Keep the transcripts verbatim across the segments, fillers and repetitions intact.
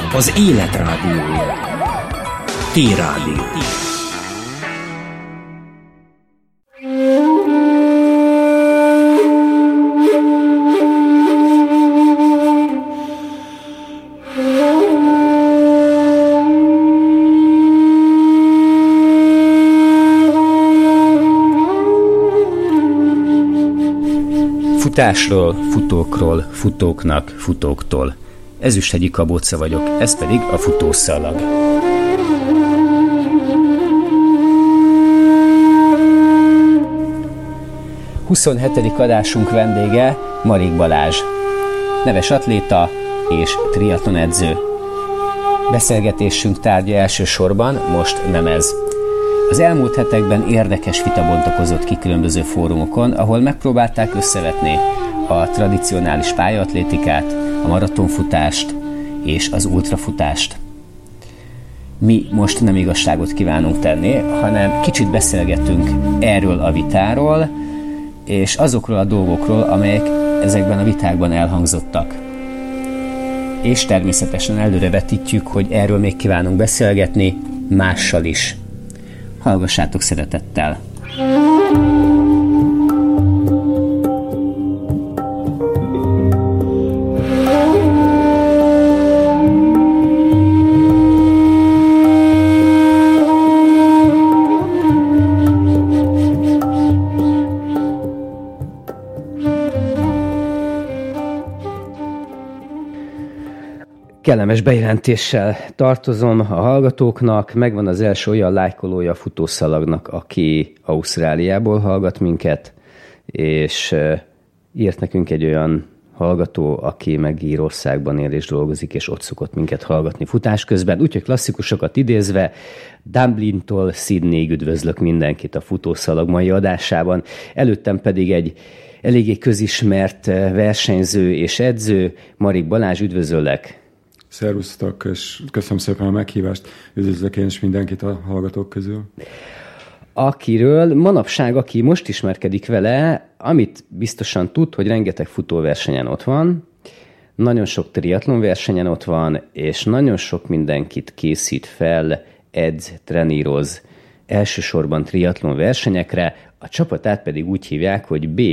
az élet rádiója. T-Rádió. Futásról, futókról, futóknak, futóktól. Ezüsthegyi Kabóca vagyok, ez pedig a futószalag. huszonhetedik adásunk vendége Marik Balázs, neves atléta és triatlonedző. Beszélgetésünk tárgya elsősorban most nem ez. Az elmúlt hetekben érdekes vita bontakozott ki különböző fórumokon, ahol megpróbálták összevetni a tradicionális pályaatlétikát, a maratonfutást és az ultrafutást. Mi most nem igazságot kívánunk tenni, hanem kicsit beszélgetünk erről a vitáról, és azokról a dolgokról, amelyek ezekben a vitákban elhangzottak. És természetesen előrevetítjük, hogy erről még kívánunk beszélgetni mással is. Hallgassátok szeretettel! Kellemes bejelentéssel tartozom a hallgatóknak. Megvan az első olyan lájkolója a futószalagnak, aki Ausztráliából hallgat minket, és írt nekünk egy olyan hallgató, aki meg Írországban él és dolgozik, és ott szokott minket hallgatni futás közben. Úgyhogy klasszikusokat idézve, Dublintól Sydneyig üdvözlök mindenkit a futószalag mai adásában. Előttem pedig egy eléggé közismert versenyző és edző, Marik Balázs, üdvözöllek! Szervusztok, és köszönöm szépen a meghívást. Üdvözlök én is mindenkit a hallgatók közül. Akiről manapság, aki most ismerkedik vele, amit biztosan tud, hogy rengeteg futóversenyen ott van, nagyon sok triatlonversenyen ott van, és nagyon sok mindenkit készít fel, edz, treníroz, elsősorban triatlonversenyekre, a csapatát pedig úgy hívják, hogy B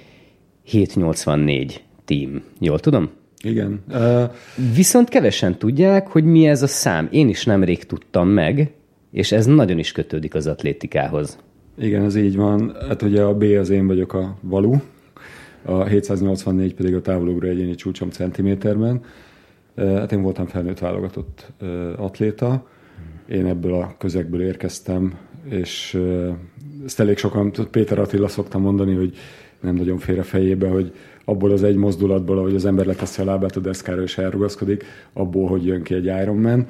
hétszáznyolcvannégy Team. Jól tudom? Igen. Uh... Viszont kevesen tudják, hogy mi ez a szám. Én is nemrég tudtam meg, és ez nagyon is kötődik az atlétikához. Igen, ez így van. Hát ugye a B az én vagyok a valú, a hétszáznyolcvannégy pedig a távolugró egyéni csúcsom centiméterben. Hát én voltam felnőtt válogatott atléta. Én ebből a közegből érkeztem, és ezt elég sokan, Péter Attila szokta mondani, hogy nem nagyon fér a fejébe, hogy abból az egy mozdulatból, ahogy az ember leteszi a lábát a deszkára és elrugaszkodik, abból, hogy jön ki egy Ironman,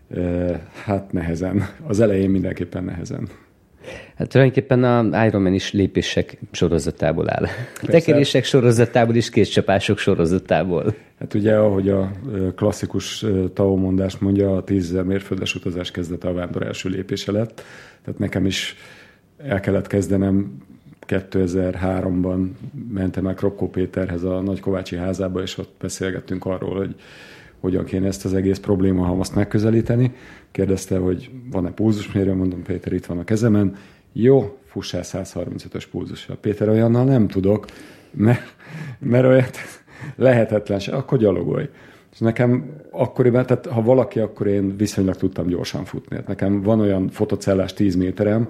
hát nehezen. Az elején mindenképpen nehezen. Hát tulajdonképpen a Ironman is lépések sorozatából áll. A tekerések sorozatából is kézcsapások sorozatából. Hát ugye, ahogy a klasszikus Tao mondás mondja, a tízezer mérföldes utazás kezdete a vándor első lépése lett. Tehát nekem is el kellett kezdenem, kétezer-háromban mentem el Kropkó Péterhez a Nagykovácsi házába, és ott beszélgettünk arról, hogy hogyan kéne ezt az egész problémahalmazt megközelíteni. Kérdezte, hogy van-e pulzusmérő, mondom, Péter, itt van a kezemen. Jó, fussál száz harmincötös pulzussal. Péter, olyannal nem tudok, mert, mert olyat lehetetlen se, akkor gyalogolj. És nekem akkoriban, tehát ha valaki, akkor én viszonylag tudtam gyorsan futni. Nekem van olyan fotocellás tíz méterem,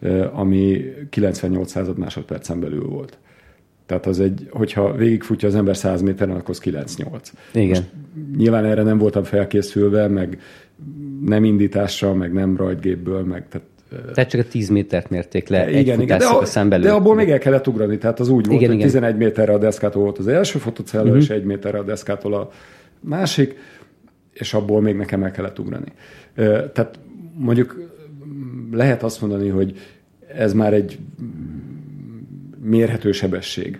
ami kilencvennyolc század másodpercen belül volt. Tehát az egy, hogyha végigfutja az ember száz méteren, akkor az kilenc nyolc. Igen. Most nyilván erre nem voltam felkészülve, meg nem indítással, meg nem rajtgépből, meg tehát, tehát csak a tíz métert mérték le igen, egy igen, de, futásszakaszán belül. De abból még el kellett ugrani, tehát az úgy volt, igen, hogy igen. tizenegy méterre a deszkától volt az első fotocella, uh-huh. és egy méterre a deszkától a másik, és abból még nekem el kellett ugrani. Tehát mondjuk lehet azt mondani, hogy ez már egy mérhető sebesség.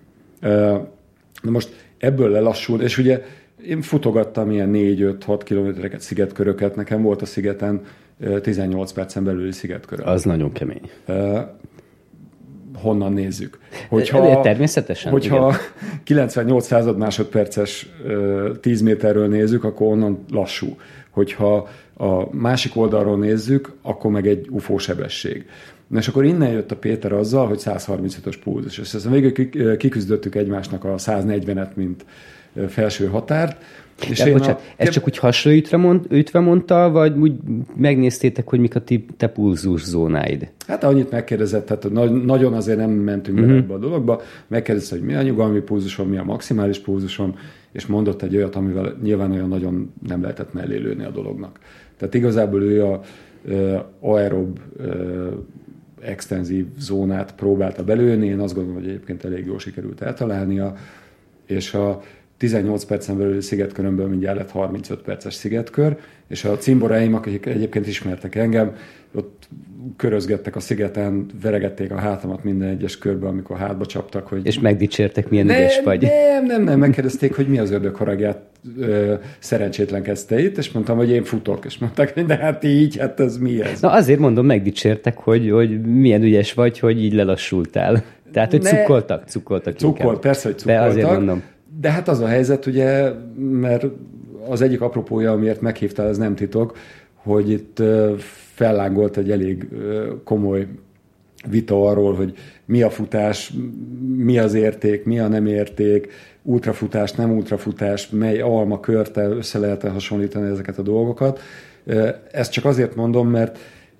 Na most ebből lelassul, és ugye én futogattam ilyen négy öt hat kilométereket, szigetköröket, nekem volt a szigeten tizennyolc percen belüli szigetkörök. Az nagyon kemény. honnan nézzük. Hogyha, természetesen. Hogyha igen. kilencvennyolc század másodperces tíz méterről nézzük, akkor onnan lassú. Hogyha a másik oldalról nézzük, akkor meg egy ufó sebesség. Na és akkor innen jött a Péter azzal, hogy száz harmincötös pulzus. És aztán végül kiküzdöttük egymásnak a száz negyvenet, mint felső határt. És De, bocsánat, a... ezt csak úgy hasonlítva mond, ütve mondta, vagy úgy megnéztétek, hogy mik a ti, te pulzus zónáid? Hát annyit megkérdezett, tehát nagyon azért nem mentünk uh-huh. be ebbe a dologba, megkérdezte, hogy mi a nyugalmi pulzusom, mi a maximális pulzusom, és mondott egy olyat, amivel nyilván olyan nagyon nem lehetett mellé lőni a dolognak. Tehát igazából ő a uh, aerob uh, extenzív zónát próbálta belőni, én azt gondolom, hogy egyébként elég jól sikerült eltalálnia, és a tizennyolc percen belül szigetkörömből mindjárt lett harmincöt perces szigetkör, és a cimboráim, akik egyébként ismertek engem, ott körözgettek a szigeten, veregették a hátamat minden egyes körbe, amikor hátba csaptak. Hogy... És megdicsértek, milyen ügyes vagy. Nem, nem, nem, megkérdezték, hogy mi az ördög haragját ö, szerencsétlenkedsz itt, és mondtam, hogy én futok, és mondták, hogy de hát így, hát ez mi ez? Na azért mondom, megdicsértek, hogy, hogy milyen ügyes vagy, hogy így lelassultál. Tehát, hogy ne, cukkoltak, cukkoltak. Cukkolt, persze, hogy cukkoltak. De azért mondom. De hát az a helyzet, ugye, mert az egyik apropója, amiért meghívtál, ez nem titok, hogy itt fellángolt egy elég komoly vita arról, hogy mi a futás, mi az érték, mi a nem érték, ultrafutás, nem ultrafutás, mely alma körte össze lehet hasonlítani ezeket a dolgokat. Ezt csak azért mondom, mert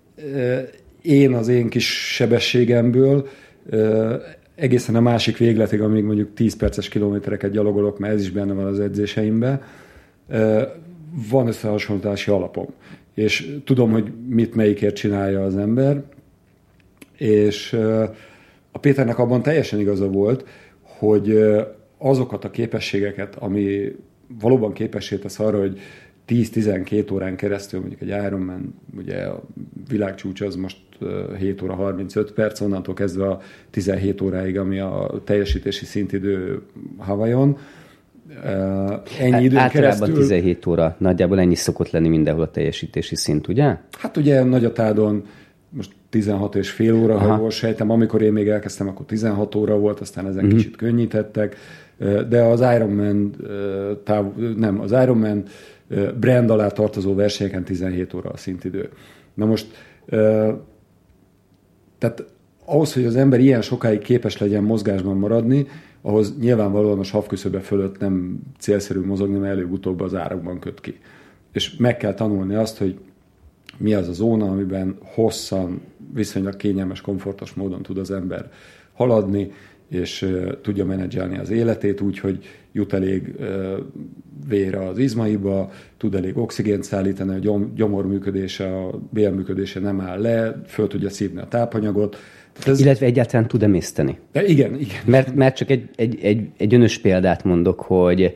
én az én kis sebességemből egészen a másik végletig, amíg mondjuk tíz perces kilométereket gyalogolok, mert ez is benne van az edzéseimben, van összehasonlítási alapom. És tudom, hogy mit melyikért csinálja az ember, és a Péternek abban teljesen igaza volt, hogy azokat a képességeket, ami valóban képessé tesz arra, hogy tíz-tizenkét órán keresztül, mondjuk egy Ironman, ugye a világcsúcs az most hét óra harmincöt perc, onnantól kezdve a tizenhét óráig, ami a teljesítési szintidő Hawaiion. Ennyi időn Általában keresztül... tizenhét óra, nagyjából ennyi szokott lenni mindenhol a teljesítési szint, ugye? Hát ugye Nagyatádon most tizenhat és fél óra, aha, ha jól sejtem, amikor én még elkezdtem, akkor tizenhat óra volt, aztán ezen uh-huh. kicsit könnyítettek, de az Ironman táv... nem, az Ironman brand alá tartozó versenyeken tizenhét óra a szintidő. Na most, tehát ahhoz, hogy az ember ilyen sokáig képes legyen mozgásban maradni, ahhoz nyilvánvalóan a savküszöbe fölött nem célszerű mozogni, mert előbb-utóbb az árakban köt ki. És meg kell tanulni azt, hogy mi az a zóna, amiben hosszan, viszonylag kényelmes, komfortos módon tud az ember haladni, és uh, tudja menedzselni az életét úgy, hogy jut elég uh, vér az izmaiba, tud elég oxigént szállítani, a gyom, gyomor működése, a bélműködése nem áll le, föl tudja szívni a tápanyagot. Ez... Illetve egyáltalán tud emészteni. De igen, igen. Mert, mert csak egy, egy, egy, egy önös példát mondok, hogy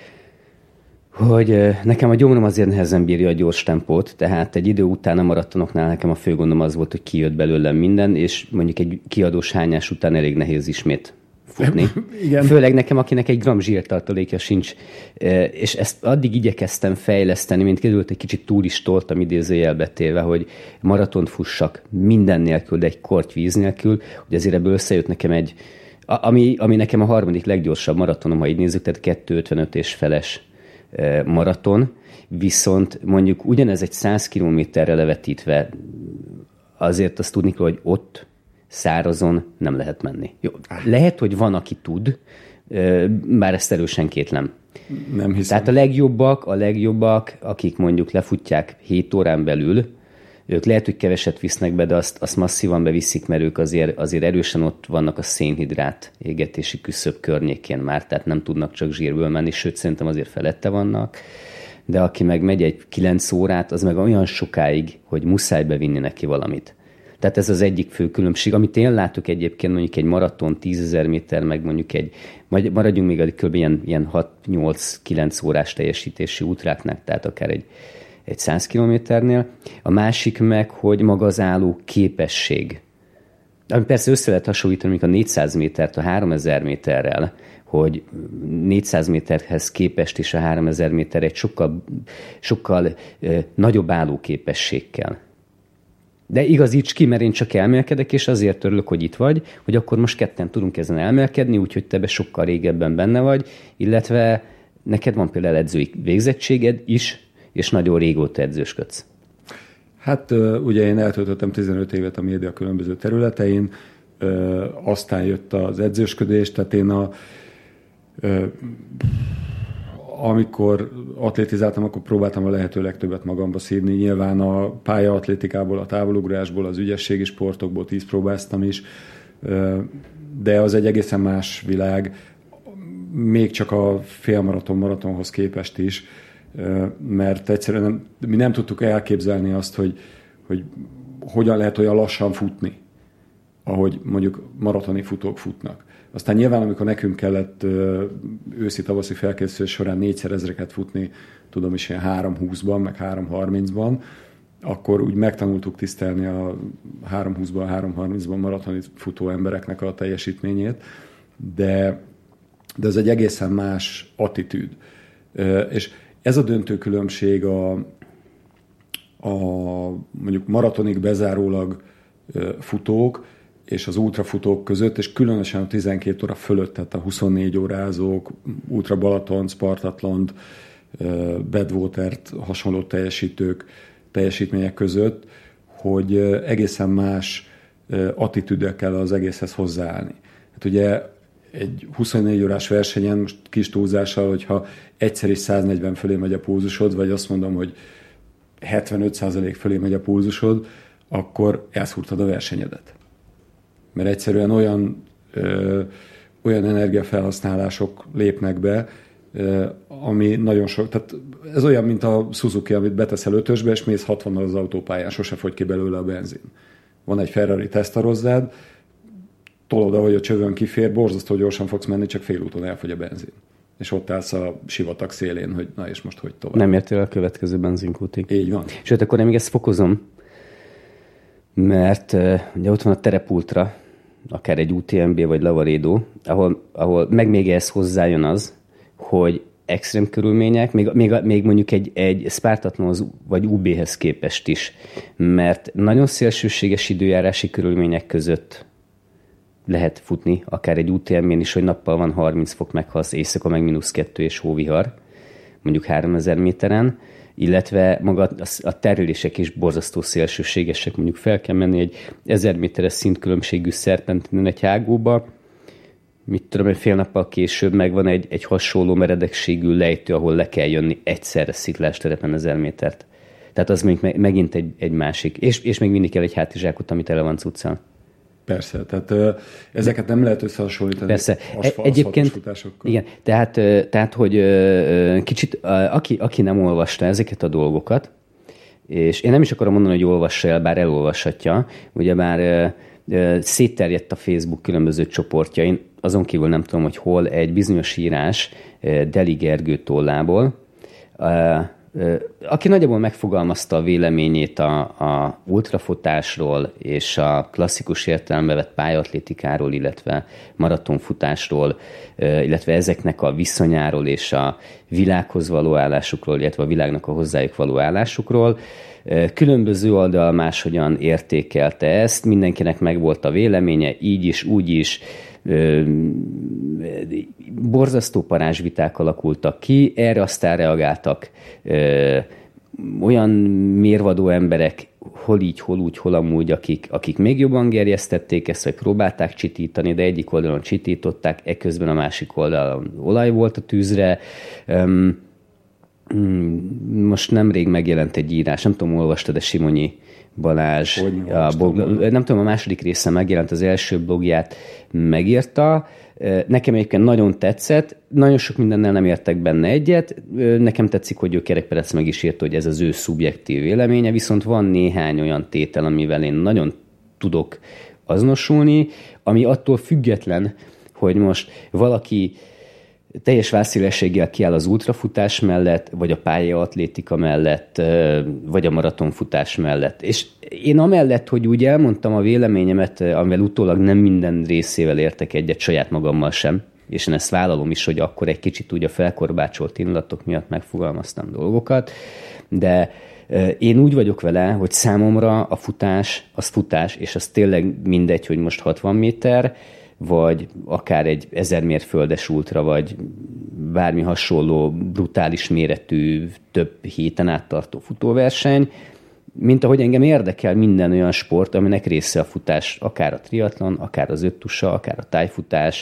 hogy nekem a gyomrom azért nehezen bírja a gyors tempót, tehát egy idő után a maratonoknál nekem a fő gondom az volt, hogy kijött belőlem minden, és mondjuk egy kiadós hányás után elég nehéz ismét futni. Igen. Főleg nekem, akinek egy gram zsírtartalékja sincs, és ezt addig igyekeztem fejleszteni, mint került egy kicsit túl is toltam idézőjelbe téve, hogy maratont fussak minden nélkül, de egy korty víz nélkül, hogy azért ebből összejött nekem egy, ami, ami nekem a harmadik leggyorsabb maratonom, ha így nézzük, tehát kettő ötvenöt és feles maraton, viszont mondjuk ugyanez egy száz kilométerre levetítve, azért azt tudni kell, hogy ott szárazon nem lehet menni. Jó, lehet, hogy van, aki tud, bár ezt erősen kétlem. Nem hiszem. Tehát a legjobbak, a legjobbak, akik mondjuk lefutják hét órán belül, ők lehet, hogy keveset visznek be, de azt, azt masszívan beviszik, mert ők azért, azért erősen ott vannak a szénhidrát égetési küszöb környékén már, tehát nem tudnak csak zsírből menni, sőt, szerintem azért felette vannak. De aki meg megy egy kilenc órát, az meg olyan sokáig, hogy muszáj bevinni neki valamit. Tehát ez az egyik fő különbség, amit én látok egyébként mondjuk egy maraton tízezer méter, meg mondjuk egy, maradjunk még egy kb. ilyen, ilyen hat nyolc kilenc órás teljesítési útráknál, tehát akár egy egy száz kilométernél. A másik meg, hogy maga az álló képesség. Ami persze össze lehet hasonlítani a négyszáz métert a háromezer méterrel, hogy négyszáz méterhez képest is a háromezer méter egy sokkal, sokkal eh, nagyobb álló képesség kell. De igazíts ki, mert én csak elmélkedek, és azért örülök, hogy itt vagy, hogy akkor most ketten tudunk ezen elmélkedni, úgyhogy te be sokkal régebben benne vagy, illetve neked van például edzői végzettséged is, és nagyon régóta edzősködsz. Hát ugye én eltöltöttem tizenöt évet a média különböző területein, aztán jött az edzősködés, tehát én a amikor atlétizáltam, akkor próbáltam a lehető legtöbbet magamba szívni. Nyilván a pályaatlétikából, a távolugrásból, az ügyességi sportokból tízpróbáztam is, de az egy egészen más világ, még csak a félmaraton maratonhoz képest is, mert egyszerűen nem, mi nem tudtuk elképzelni azt, hogy, hogy hogyan lehet olyan lassan futni, ahogy mondjuk maratoni futók futnak. Aztán nyilván, amikor nekünk kellett őszi-tavaszi felkészülés során négyszer ezreket futni, tudom is ilyen három húszban, meg három harmincban, akkor úgy megtanultuk tisztelni a három húszban, három harmincban maratoni futó embereknek a teljesítményét, de, de ez egy egészen más attitűd. És ez a döntő különbség a, a mondjuk maratonig bezárólag futók és az ultrafutók között, és különösen a tizenkét óra fölött, tehát a huszonnégy órázók, Ultra Balaton, Spartatlont, Badwatert hasonló teljesítők, teljesítmények között, hogy egészen más attitűddel kell az egészhez hozzáállni. Hát ugye egy huszonnégy órás versenyen, most kis túlzással, hogyha egyszer is száznegyven fölé megy a pulzusod, vagy azt mondom, hogy hetvenöt százalék fölé megy a pulzusod, akkor elszúrtad a versenyedet. Mert egyszerűen olyan, ö, olyan energiafelhasználások lépnek be, ö, ami nagyon sok, tehát ez olyan, mint a Suzuki, amit beteszel ötösbe, és mész hatvannal az autópályán, sose fogy ki belőle a benzin. Van egy Ferrari Testarosszád, tolod, ahogy a csövön kifér, borzasztó gyorsan fogsz menni, csak félúton elfogy a benzin. És ott állsz a sivatag szélén, hogy na és most hogy tovább. Nem értél a következő benzinkútig. Így van. Sőt, akkor én még ezt fokozom, mert ugye ott van a Terepultra, akár egy u té em bé vagy Lavaredo, ahol, ahol meg még ehhez hozzájön az, hogy extrém körülmények, még, még, még mondjuk egy, egy Spartathlonhoz vagy u béhez képest is, mert nagyon szélsőséges időjárási körülmények között lehet futni, akár egy u té em bén is, hogy nappal van harminc fok, meghalsz, éjszaka meg mínusz kettő és hóvihar, mondjuk háromezer méteren, illetve maga a, a terülések is borzasztó szélsőségesek, mondjuk fel kell menni egy ezer méteres szintkülönbségű szerpentinen egy hágóba, mit tudom, egy fél nappal később megvan egy, egy hasonló meredekségű lejtő, ahol le kell jönni egyszerre sziklásterepen ezer métert. Tehát az még megint egy, egy másik. És, és még mindig kell egy hátizsákot, amit ele van cuccal. Persze, tehát ö, ezeket nem lehet összehasonlítani. Persze. Aszfal, Egyébként, futásokkal. igen, tehát, tehát hogy ö, kicsit, aki, aki nem olvasta ezeket a dolgokat, és én nem is akarom mondani, hogy olvassa el, bár elolvashatja, ugyebár ö, ö, szétterjedt a Facebook különböző csoportjain, azon kívül nem tudom, hogy hol, egy bizonyos írás Deli Gergő tollából, aki nagyjából megfogalmazta a véleményét a, a ultrafutásról és a klasszikus értelembe vett pályaatlétikáról, illetve maratonfutásról, illetve ezeknek a viszonyáról és a világhoz való állásukról, illetve a világnak a hozzájuk való állásukról. Különböző oldal máshogyan értékelte ezt, mindenkinek megvolt a véleménye, így is, úgy is, borzasztó parázsviták alakultak ki, erre aztán reagáltak ö, olyan mérvadó emberek, hol így, hol úgy, hol amúgy, akik, akik még jobban gerjesztették ezt, vagy próbálták csitítani, de egyik oldalon csitították, ekközben a másik oldalon olaj volt a tűzre. Öm, most nemrég megjelent egy írás, nem tudom, olvastad, de Simonyi Balázs, a blog, nem tudom, a második része megjelent, az első blogját megírta. Nekem egyébként nagyon tetszett, nagyon sok mindennel nem értek benne egyet, nekem tetszik, hogy ő Kerekperec meg is írta, hogy ez az ő szubjektív véleménye, viszont van néhány olyan tétel, amivel én nagyon tudok azonosulni, ami attól független, hogy most valaki teljes vászélességgel kiáll az ultrafutás mellett, vagy a pályaatlétika mellett, vagy a maratonfutás mellett. És én amellett, hogy úgy elmondtam a véleményemet, amivel utólag nem minden részével értek egyet, saját magammal sem, és én ezt vállalom is, hogy akkor egy kicsit úgy a felkorbácsolt illatok miatt megfogalmaztam dolgokat, de Én úgy vagyok vele, hogy számomra a futás, az futás, és az tényleg mindegy, hogy most hatvan méter, vagy akár egy ezer mérföldes ultra, vagy bármi hasonló brutális méretű, több héten áttartó futóverseny, mint ahogy engem érdekel minden olyan sport, aminek része a futás, akár a triatlon, akár az öttusa, akár a tájfutás.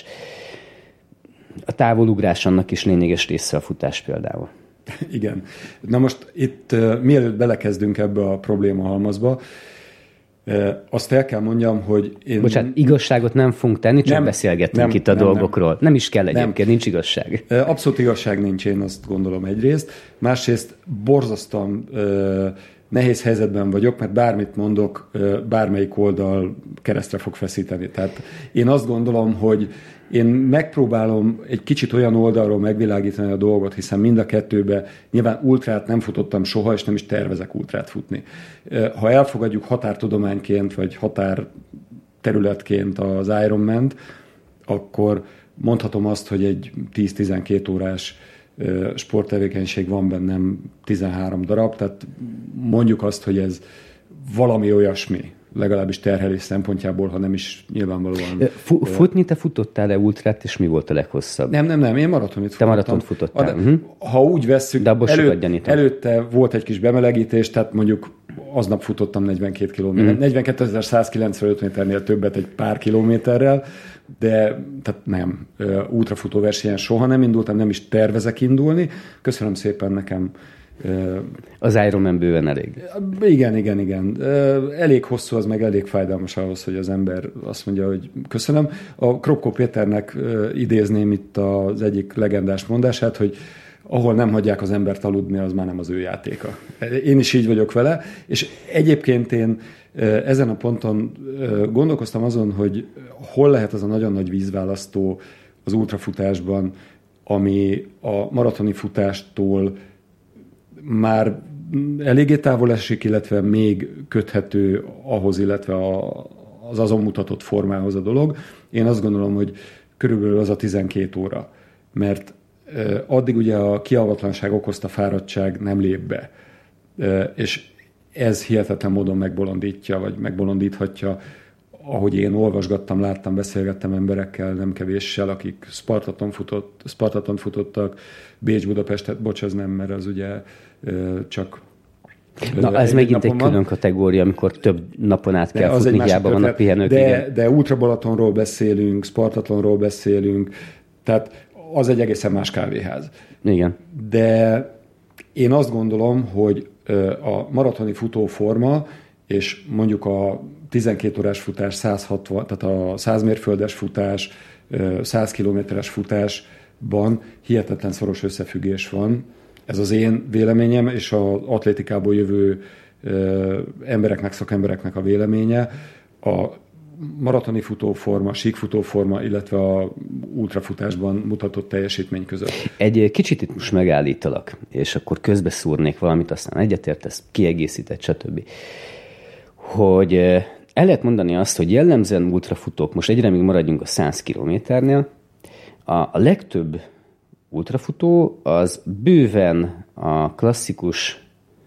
A távolugrás annak is lényeges része a futás például. Igen. Na most itt uh, mielőtt belekezdünk ebbe a problémahalmazba, uh, azt el kell mondjam, hogy én... Bocsánat, igazságot nem fogunk tenni, csak nem, beszélgetünk nem, itt a nem, dolgokról. Nem, nem is kell egyébként, nem. Nincs igazság. Uh, abszolút igazság nincs, én azt gondolom egyrészt. Másrészt borzasztóan uh, nehéz helyzetben vagyok, mert bármit mondok, uh, bármelyik oldal keresztre fog feszíteni. Tehát én azt gondolom, hogy én megpróbálom egy kicsit olyan oldalról megvilágítani a dolgot, hiszen mind a kettőben nyilván ultrát nem futottam soha, és nem is tervezek ultrát futni. Ha elfogadjuk határtudományként, vagy határterületként az Ironman-t, akkor mondhatom azt, hogy egy tíz-tizenkét órás sporttevékenység van bennem tizenhárom darab, tehát mondjuk azt, hogy ez valami olyasmi, legalábbis terhelés szempontjából, ha nem is nyilvánvalóan... F- futni, te futottál-e ultrát, és mi volt a leghosszabb? Nem, nem, nem, én maratonit futottam. Te maratont futottál. A, uh-huh. Ha úgy vesszük, elő, előtte volt egy kis bemelegítés, tehát mondjuk aznap futottam negyvenkét kilométer, uh-huh. negyvenkétezer-százkilencvenöt méternél többet egy pár kilométerrel, de tehát nem, ultrafutó versenyen soha nem indultam, nem is tervezek indulni. Köszönöm szépen, nekem az Ironman bőven elég. Igen, igen, igen. Elég hosszú, az meg elég fájdalmas ahhoz, hogy az ember azt mondja, hogy köszönöm. A Kropko Péternek idézném itt az egyik legendás mondását, hogy ahol nem hagyják az embert aludni, az már nem az ő játéka. Én is így vagyok vele, és egyébként én ezen a ponton gondolkoztam azon, hogy hol lehet az a nagyon nagy vízválasztó az ultrafutásban, ami a maratoni futástól már eléggé távol esik, illetve még köthető ahhoz, illetve a, az azon mutatott formához a dolog. Én azt gondolom, hogy körülbelül az a tizenkét óra, mert eh, addig ugye a kialvatlanság okozta fáradtság nem lép be, eh, és ez hihetetlen módon megbolondítja, vagy megbolondíthatja, ahogy én olvasgattam, láttam, beszélgettem emberekkel, nem kevéssel, akik Spartaton futott, Spartaton futottak, Bécs-Budapestet, bocs, ez nem, mert az ugye csak... Na, ez megint egy külön kategória, amikor több napon át kell de futni, hiába vannak pihenők. De, de Ultra Balatonról beszélünk, Spartatonról beszélünk, tehát az egy egészen más kávéház. Igen. De én azt gondolom, hogy a maratoni futóforma, és mondjuk a tizenkét órás futás, száz hatvan, tehát a száz mérföldes futás, száz kilométeres futásban hihetetlen szoros összefüggés van. Ez az én véleményem, és az atlétikából jövő embereknek, szakembereknek a véleménye. A maratoni futóforma, síkfutóforma, illetve a ultrafutásban mutatott teljesítmény között. Egy kicsit itt most megállítalak, és akkor közbeszúrnék valamit, aztán egyetértesz, kiegészített, stb. Hogy el lehet mondani azt, hogy jellemzően ultrafutók, most egyre még maradjunk a száz kilométernél, a, a legtöbb ultrafutó az bőven a klasszikus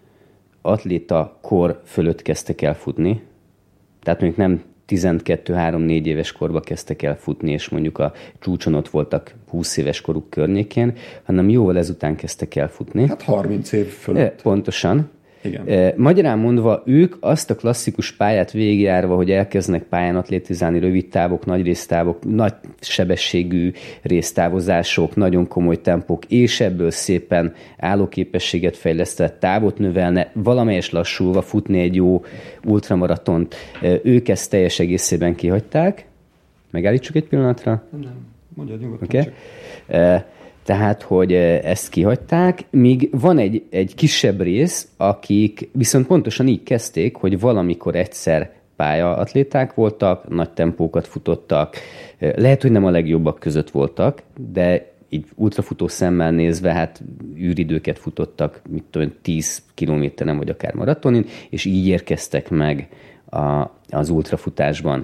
atléta kor fölött kezdtek el futni, tehát mondjuk nem tizenkettő három négy éves korba kezdtek el futni, és mondjuk a csúcson ott voltak húsz éves koruk környékén, hanem jóval ezután kezdtek el futni. Hát harminc év fölött. Pontosan. Igen. Magyarán mondva, ők azt a klasszikus pályát végigjárva, hogy elkezdenek pályán atlétizálni, rövid távok, nagy résztávok, nagy sebességű résztávozások, nagyon komoly tempók, és ebből szépen állóképességet fejlesztett, távot növelne, valamelyes lassulva futni egy jó ultramaratont. Ők ezt teljes egészében kihagyták. Megállítsuk egy pillanatra? Nem, nem. Mondjad nyugodtan okay. csak. Tehát, hogy ezt kihagyták, míg van egy, egy kisebb rész, akik viszont pontosan így kezdték, hogy valamikor egyszer pályaatléták voltak, nagy tempókat futottak, lehet, hogy nem a legjobbak között voltak, de így ultrafutó szemmel nézve, hát űridőket futottak, mit tudom, tíz kilométeren, vagy akár maratonin, és így érkeztek meg a, az ultrafutásban.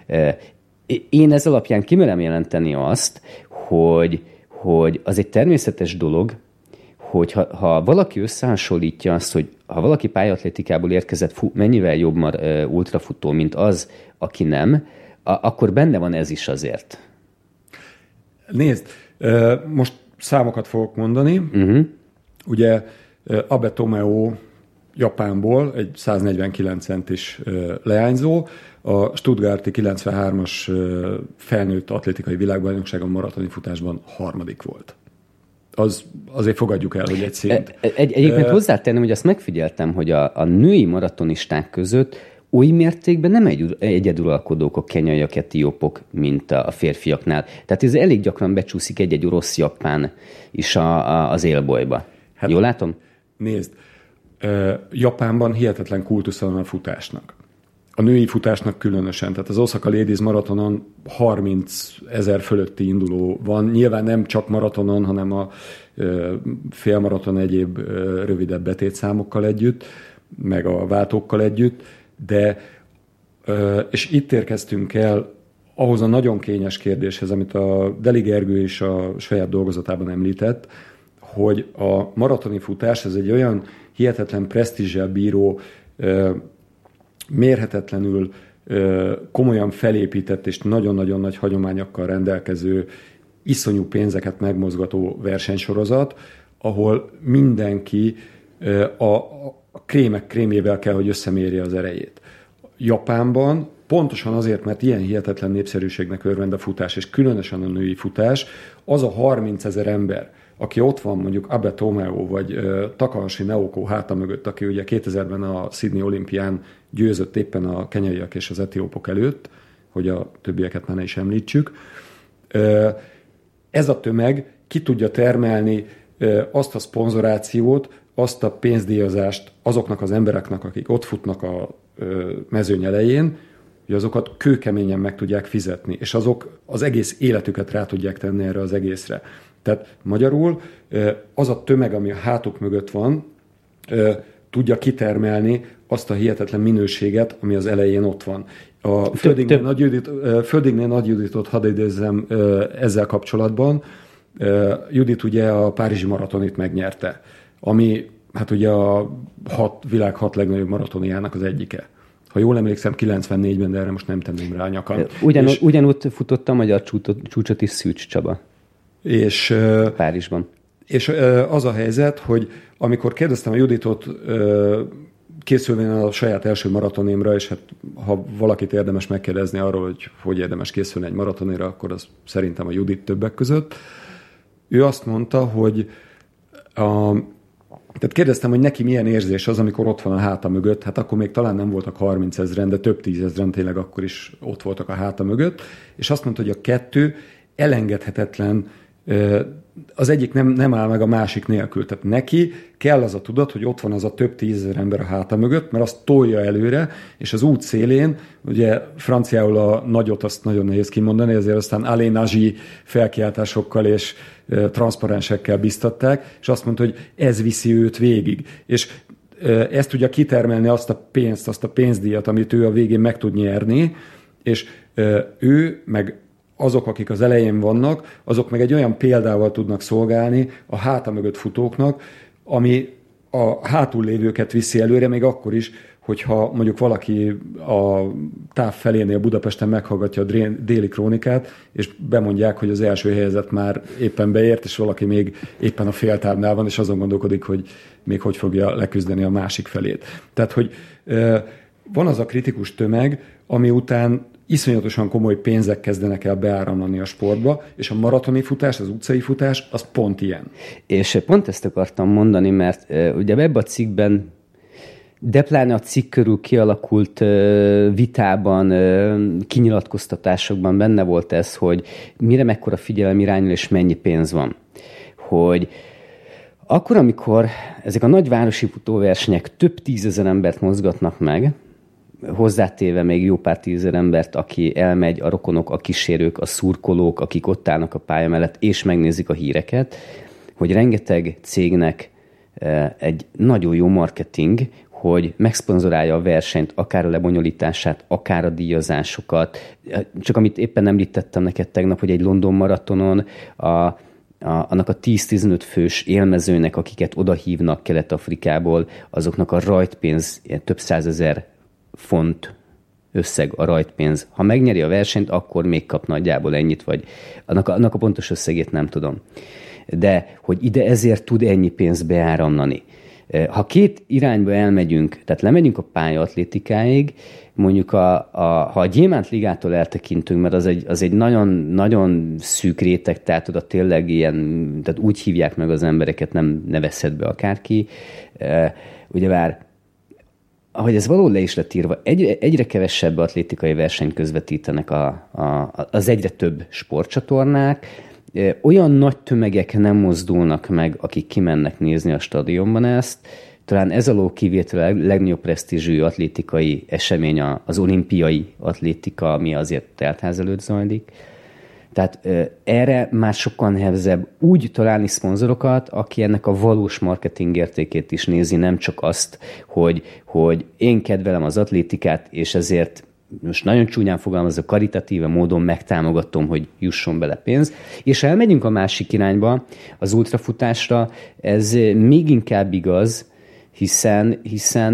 Én ez alapján kimerem jelenteni azt, hogy hogy az egy természetes dolog, hogy ha, ha valaki összehasonlítja azt, hogy ha valaki pályaatlétikából érkezett, fú, mennyivel jobb mar, uh, ultrafutó, mint az, aki nem, a, akkor benne van ez is azért. Nézd, most számokat fogok mondani. Uh-huh. Ugye Abe Tomeo Japánból egy száznegyvenkilenc centis leányzó, a stuttgarti kilencvenhármas felnőtt atlétikai világbajnokságon maratoni futásban harmadik volt. Az, azért fogadjuk el, hogy egy szint. Egy, egyébként hozzátenném, hogy azt megfigyeltem, hogy a, a női maratonisták között oly mértékben nem egy, egyeduralkodók a kenyaiak, etiópok, mint a férfiaknál. Tehát ez elég gyakran becsúszik egy-egy orosz-japán is a, a, az élbolyba. Hát, jól látom? Nézd, Japánban hihetetlen kultusza van a futásnak. A női futásnak különösen. Tehát az Osaka Ladies maratonon harminc ezer fölötti induló van. Nyilván nem csak maratonon, hanem a félmaraton egyéb rövidebb betétszámokkal együtt, meg a váltókkal együtt. De, és itt érkeztünk el ahhoz a nagyon kényes kérdéshez, amit a Deli Gergő is a saját dolgozatában említett, hogy a maratoni futás ez egy olyan hihetetlen presztízsel bíró, mérhetetlenül komolyan felépített és nagyon-nagyon nagy hagyományokkal rendelkező, iszonyú pénzeket megmozgató versenysorozat, ahol mindenki a, a krémek krémjével kell, hogy összemérje az erejét. Japánban pontosan azért, mert ilyen hihetetlen népszerűségnek örvend a futás, és különösen a női futás, az a harmincezer ember, aki ott van mondjuk Abe Tomeo vagy uh, Takahashi Naoko háta mögött, aki ugye kétezerben a Sydney olimpián győzött éppen a kenyaiak és az etiópok előtt, hogy a többieket már ne is említsük. Uh, ez a tömeg ki tudja termelni uh, azt a szponzorációt, azt a pénzdíjazást azoknak az embereknek, akik ott futnak a uh, mezőny elején, hogy azokat kőkeményen meg tudják fizetni, és azok az egész életüket rá tudják tenni erre az egészre. Tehát magyarul az a tömeg, ami a hátuk mögött van, tudja kitermelni azt a hihetetlen minőséget, ami az elején ott van. A Földingnél Nagy, Judit, Földingnél Nagy Juditot hadd idézzem ezzel kapcsolatban. Judit ugye a párizsi maratonit megnyerte, ami hát ugye a hat, világ hat legnagyobb maratoniának az egyike. Ha jól emlékszem, kilencvennégyben, de erre most nem tenném rá a nyakam. Ugyan, és, ugyanúgy futott a magyar csúcsot is Szűcs Csaba. És, Párizsban. És az a helyzet, hogy amikor kérdeztem a Juditot készülvén a saját első maratonémra, és hát ha valakit érdemes megkérdezni arról, hogy hogy érdemes készülni egy maratonéra, akkor az szerintem a Judit többek között. Ő azt mondta, hogy a, tehát kérdeztem, hogy neki milyen érzés az, amikor ott van a háta mögött, hát akkor még talán nem voltak harmincezren, de több tízezren tényleg akkor is ott voltak a háta mögött, és azt mondta, hogy a kettő elengedhetetlen, az egyik nem, nem áll meg a másik nélkül. Tehát neki kell az a tudat, hogy ott van az a több tízezer ember a háta mögött, mert azt tolja előre, és az út szélén, ugye franciául a nagyot azt nagyon nehéz kimondani, ezért aztán Allez Nagy felkiáltásokkal és e, transzparensekkel biztatták, és azt mondta, hogy ez viszi őt végig. És e, ezt tudja kitermelni azt a pénzt, azt a pénzdíjat, amit ő a végén meg tud nyerni, és e, ő meg azok, akik az elején vannak, azok meg egy olyan példával tudnak szolgálni a háta mögött futóknak, ami a hátul lévőket viszi előre, még akkor is, hogyha mondjuk valaki a táv felénél Budapesten meghallgatja a déli krónikát, és bemondják, hogy az első helyzet már éppen beért, és valaki még éppen a féltávnál van, és azon gondolkodik, hogy még hogy fogja leküzdeni a másik felét. Tehát, hogy van az a kritikus tömeg, ami után iszonyatosan komoly pénzek kezdenek el beáramlani a sportba, és a maratoni futás, az utcai futás, az pont ilyen. És pont ezt akartam mondani, mert uh, ugye ebben a cikkben, de pláne a cikk körül kialakult uh, vitában, uh, kinyilatkoztatásokban benne volt ez, hogy mire mekkora figyelem irányul, és mennyi pénz van. Hogy akkor, amikor ezek a nagyvárosi futóversenyek több tízezer embert mozgatnak meg, hozzátéve még jó pár tízezer embert, aki elmegy, a rokonok, a kísérők, a szurkolók, akik ott állnak a pálya mellett, és megnézik a híreket, hogy rengeteg cégnek egy nagyon jó marketing, hogy megszponzorálja a versenyt, akár a lebonyolítását, akár a díjazásokat. Csak amit éppen említettem neked tegnap, hogy egy London maratonon a a, annak a tíz-tizenöt fős élmezőnek, akiket odahívnak Kelet-Afrikából, azoknak a rajtpénz több százezer font összeg a rajtpénz. Ha megnyeri a versenyt, akkor még kap nagyjából ennyit, vagy annak a, annak a pontos összegét nem tudom. De hogy ide ezért tud ennyi pénzt beáramlani. Ha két irányba elmegyünk, tehát lemegyünk a pályaatlétikáig, mondjuk a, a, ha a Gyémánt Ligától eltekintünk, mert az egy, az egy nagyon, nagyon szűk réteg, tehát oda tényleg ilyen, tehát úgy hívják meg az embereket, nem nevezhet be akárki. Ugyebár, ahogy ez való le is lett írva, egyre, egyre kevesebb atlétikai versenyt közvetítenek a, a, az egyre több sportcsatornák, olyan nagy tömegek nem mozdulnak meg, akik kimennek nézni a stadionban ezt. Talán ez alól kivétel a legnagyobb presztízsű atlétikai esemény az olimpiai atlétika, ami azért teltház előtt zajlik. Tehát erre már sokkal nehezebb úgy találni szponzorokat, aki ennek a valós marketing értékét is nézi, nem csak azt, hogy, hogy én kedvelem az atlétikát, és ezért most nagyon csúnyán fogalmazok, karitatíve módon megtámogatom, hogy jusson bele pénz. És ha elmegyünk a másik irányba, az ultrafutásra, ez még inkább igaz, hiszen, hiszen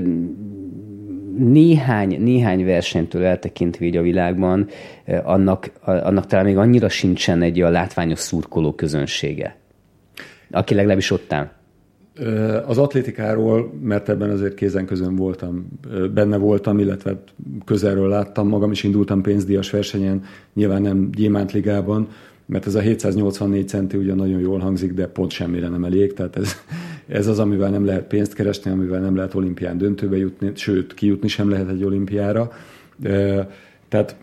néhány, néhány versenytől eltekintve így a világban, annak, annak talán még annyira sincsen egy a látványos szurkoló közönsége, aki legalábbis ott áll. Az atlétikáról, mert ebben azért kézen közön voltam, benne voltam, illetve közelről láttam, magam is indultam pénzdíjas versenyen, nyilván nem Gyémánt Ligában, mert ez a hétszáznyolcvannégy centi ugyan nagyon jól hangzik, de pont semmire nem elég, tehát ez, ez az, amivel nem lehet pénzt keresni, amivel nem lehet olimpián döntőbe jutni, sőt, kijutni sem lehet egy olimpiára. Tehát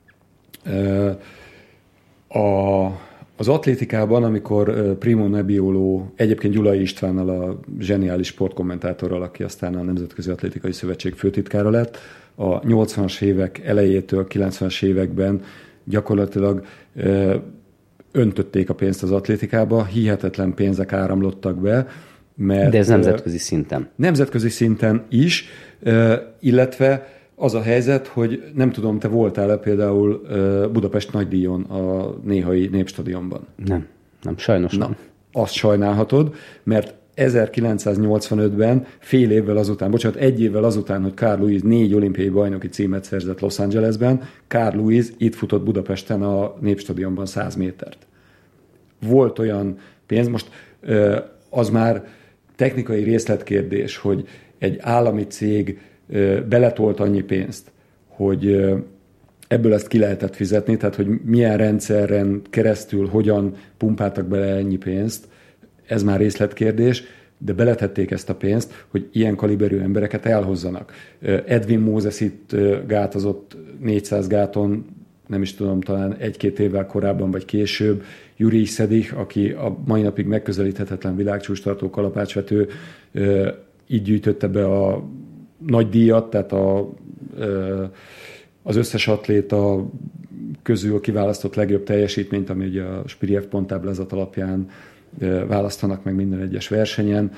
a Az atlétikában, amikor Primo Nebbiolo, egyébként Gyulai Istvánnal, a zseniális sportkommentátorral, aki aztán a Nemzetközi Atlétikai Szövetség főtitkára lett, a nyolcvanas évek elejétől kilencvenes években gyakorlatilag öntötték a pénzt az atlétikába, hihetetlen pénzek áramlottak be. Mert de ez nemzetközi szinten. Nemzetközi szinten is, illetve az a helyzet, hogy nem tudom, te voltál-e például Budapest nagydíjon a néhai Népstadionban? Nem, nem, sajnos Na, nem. Azt sajnálhatod, mert ezerkilencszáznyolcvanötben, fél évvel azután, bocsánat, egy évvel azután, hogy Carl Lewis négy olimpiai bajnoki címet szerzett Los Angelesben, Carl Lewis itt futott Budapesten a Népstadionban száz métert. Volt olyan pénz, most az már technikai részletkérdés, hogy egy állami cég beletolt annyi pénzt, hogy ebből ezt ki lehetett fizetni, tehát hogy milyen rendszeren keresztül, hogyan pumpáltak bele ennyi pénzt, ez már részletkérdés, de beletették ezt a pénzt, hogy ilyen kaliberű embereket elhozzanak. Edwin Moses itt gátozott négyszáz gáton, nem is tudom, talán egy-két évvel korábban vagy később, Juri Szedich, aki a mai napig megközelíthetetlen világcsúcstartó kalapácsvető, így gyűjtötte be a nagy díjat, tehát a, az összes atléta közül kiválasztott legjobb teljesítményt, ami ugye a Spiriev ponttáblázat alapján választanak meg minden egyes versenyen.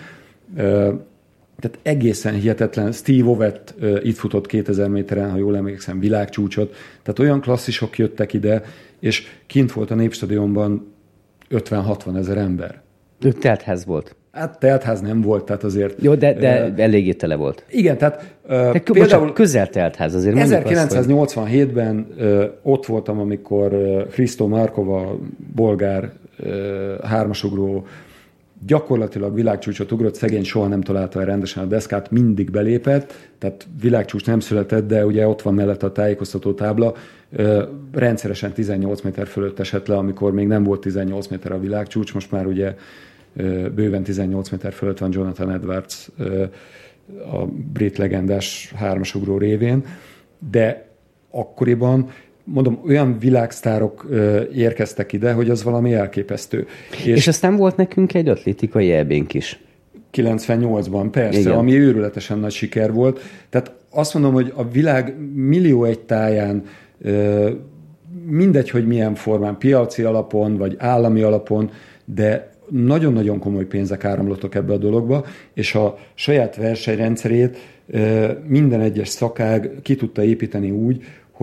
Tehát egészen hihetetlen. Steve Ovett itt futott kétezer méteren, ha jól emlékszem, világcsúcsot. Tehát olyan klasszisok jöttek ide, és kint volt a Népstadionban ötven-hatvan ezer ember. Ő teltház volt. Hát teltház nem volt, tehát azért... Jó, de, de uh, eléggé tele volt. Igen, tehát... Uh, de például közel teltház azért. ezerkilencszáznyolcvanhétben uh, ott voltam, amikor uh, Hristo Markova, bolgár uh, hármasugró gyakorlatilag világcsúcsot ugrott, szegény soha nem találta el rendesen a deszkát, mindig belépett, tehát világcsúcs nem született, de ugye ott van mellett a tájékoztató tábla, uh, rendszeresen tizennyolc méter fölött esett le, amikor még nem volt tizennyolc méter a világcsúcs, most már ugye bőven tizennyolc méter fölött van Jonathan Edwards, a brit legendás hármasugró révén, de akkoriban, mondom, olyan világsztárok érkeztek ide, hogy az valami elképesztő. És, és aztán volt nekünk egy atlétikai é bé-nk is. kilencvennyolcban, persze, igen. Ami őrületesen nagy siker volt. Tehát azt mondom, hogy a világ millió egy táján, mindegy, hogy milyen formán, piaci alapon, vagy állami alapon, de nagyon-nagyon komoly pénzek áramlottak ebbe a dologba, és a saját versenyrendszerét minden egyes szakág ki tudta építeni úgy, hogy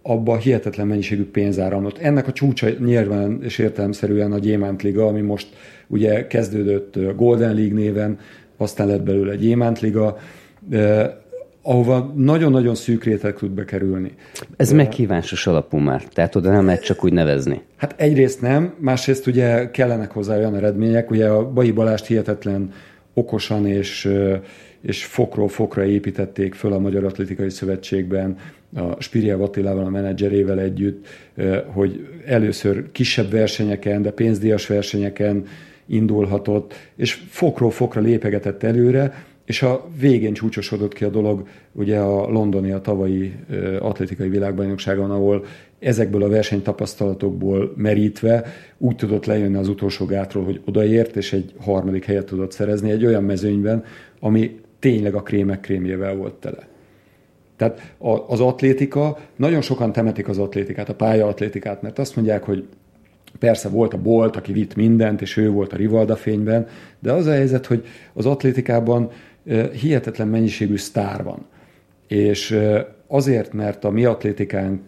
abban hihetetlen mennyiségű pénz áramlott. Ennek a csúcsa nyilván és értelemszerűen a Gyémánt Liga, ami most ugye kezdődött Golden League néven, aztán lett belőle egy Gyémánt Liga, eh, ahova nagyon-nagyon szűk réteg tud bekerülni. Ez uh, meghívásos alapú már, tehát oda nem lehet csak úgy nevezni. Hát egyrészt nem, másrészt ugye kellenek hozzá olyan eredmények, ugye a Baji Balást hihetetlen okosan és, és fokról fokra építették föl a Magyar Atlétikai Szövetségben, a Spirjev Attilával, a menedzserével együtt, hogy először kisebb versenyeken, de pénzdíjas versenyeken indulhatott, és fokról fokra lépegetett előre, és a végén csúcsosodott ki a dolog ugye a londoni, a tavalyi atlétikai világbajnokságon, ahol ezekből a versenytapasztalatokból merítve úgy tudott lejönni az utolsó gátról, hogy odaért, és egy harmadik helyet tudott szerezni egy olyan mezőnyben, ami tényleg a krémek krémjével volt tele. Tehát az atlétika, nagyon sokan temetik az atlétikát, a pályaatlétikát, mert azt mondják, hogy persze volt a Bolt, aki vitt mindent, és ő volt a Rivalda fényben, de az a helyzet, hogy az atlétikában hihetetlen mennyiségű sztár van. És azért, mert a mi atlétikánk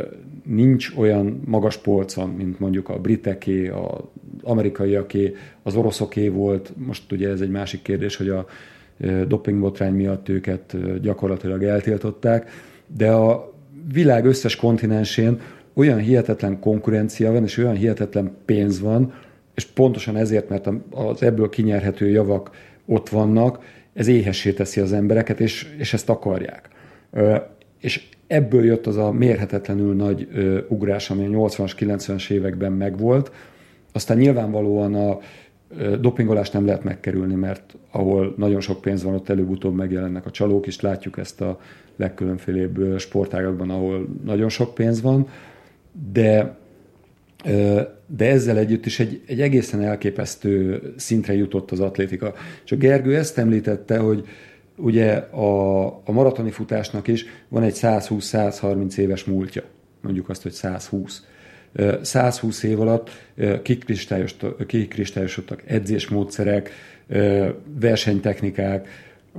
nincs olyan magas polcon, mint mondjuk a briteké, az amerikaiaké, az oroszoké volt, most ugye ez egy másik kérdés, hogy a dopingbotrány miatt őket gyakorlatilag eltiltották, de a világ összes kontinensén olyan hihetetlen konkurencia van, és olyan hihetetlen pénz van, és pontosan ezért, mert az ebből kinyerhető javak ott vannak, ez éhessé teszi az embereket, és, és ezt akarják. És ebből jött az a mérhetetlenül nagy ugrás, ami a nyolcvanas, kilencvenes években megvolt. Aztán nyilvánvalóan a dopingolást nem lehet megkerülni, mert ahol nagyon sok pénz van, ott előbb-utóbb megjelennek a csalók, és látjuk ezt a legkülönfélébb sportágakban, ahol nagyon sok pénz van, de, de ezzel együtt is egy, egy egészen elképesztő szintre jutott az atlétika. Csak Gergő ezt említette, hogy ugye a, a maratoni futásnak is van egy százhúsz-százharminc éves múltja. Mondjuk azt, hogy százhúsz. százhúsz év alatt kikristályosodtak edzésmódszerek, versenytechnikák,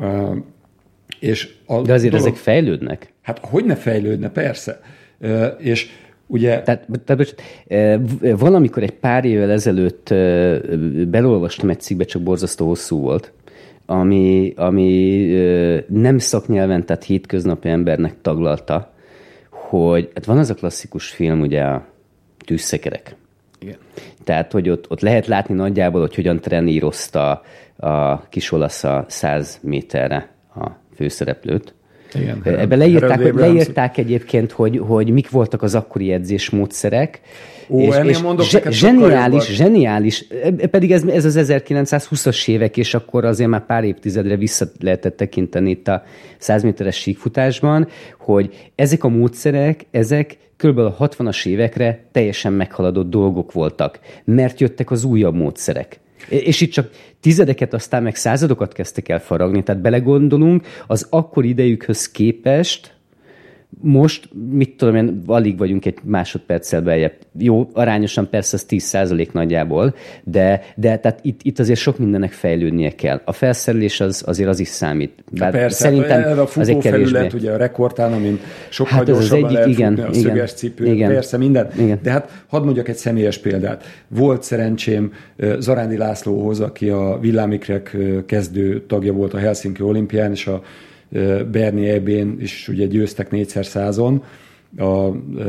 és a de azért dolog, ezek fejlődnek? Hát hogy ne fejlődne, persze. És ugye... Tehát, tehát valamikor egy pár évvel ezelőtt belolvastam egy cikkbe, csak borzasztó hosszú volt, ami, ami nem szaknyelven, tehát hétköznapi embernek taglalta, hogy hát van az a klasszikus film, ugye a Tűzszekerek. Igen. Tehát, hogy ott, ott lehet látni nagyjából, hogy hogyan trenírozta a kis olasz a száz méterre a főszereplőt. Igen, ebben leírták, hogy leírták egyébként, hogy, hogy mik voltak az akkori edzésmódszerek. Ó, és, és zse, zseniális, zseniális, pedig ez, ez az ezerkilencszázhúszas évek, és akkor azért már pár évtizedre vissza lehetett tekinteni itt a száz méteres síkfutásban, hogy ezek a módszerek, ezek körülbelül a hatvanas évekre teljesen meghaladott dolgok voltak, mert jöttek az újabb módszerek. És itt csak tizedeket, aztán meg századokat kezdtek el faragni. Tehát belegondolunk, az akkor idejükhöz képest most, mit tudom én, alig vagyunk egy másodperccel beljebb. Jó, arányosan persze az tíz százalék nagyjából, de, de tehát itt, itt azért sok mindennek fejlődnie kell. A felszerelés az, azért az is számít. Bár persze, szerintem hát a futófelület, ugye a rekordtán, amin sokkal hát gyorsabban lehet igen, futni, a igen, szöges cipő, igen, persze minden. Igen. De hát hadd mondjak egy személyes példát. Volt szerencsém Zarándi Lászlóhoz, aki a villámikrek kezdő tagja volt a Helsinki olimpián, és a Berni é bén is ugye győztek négyszer százon, a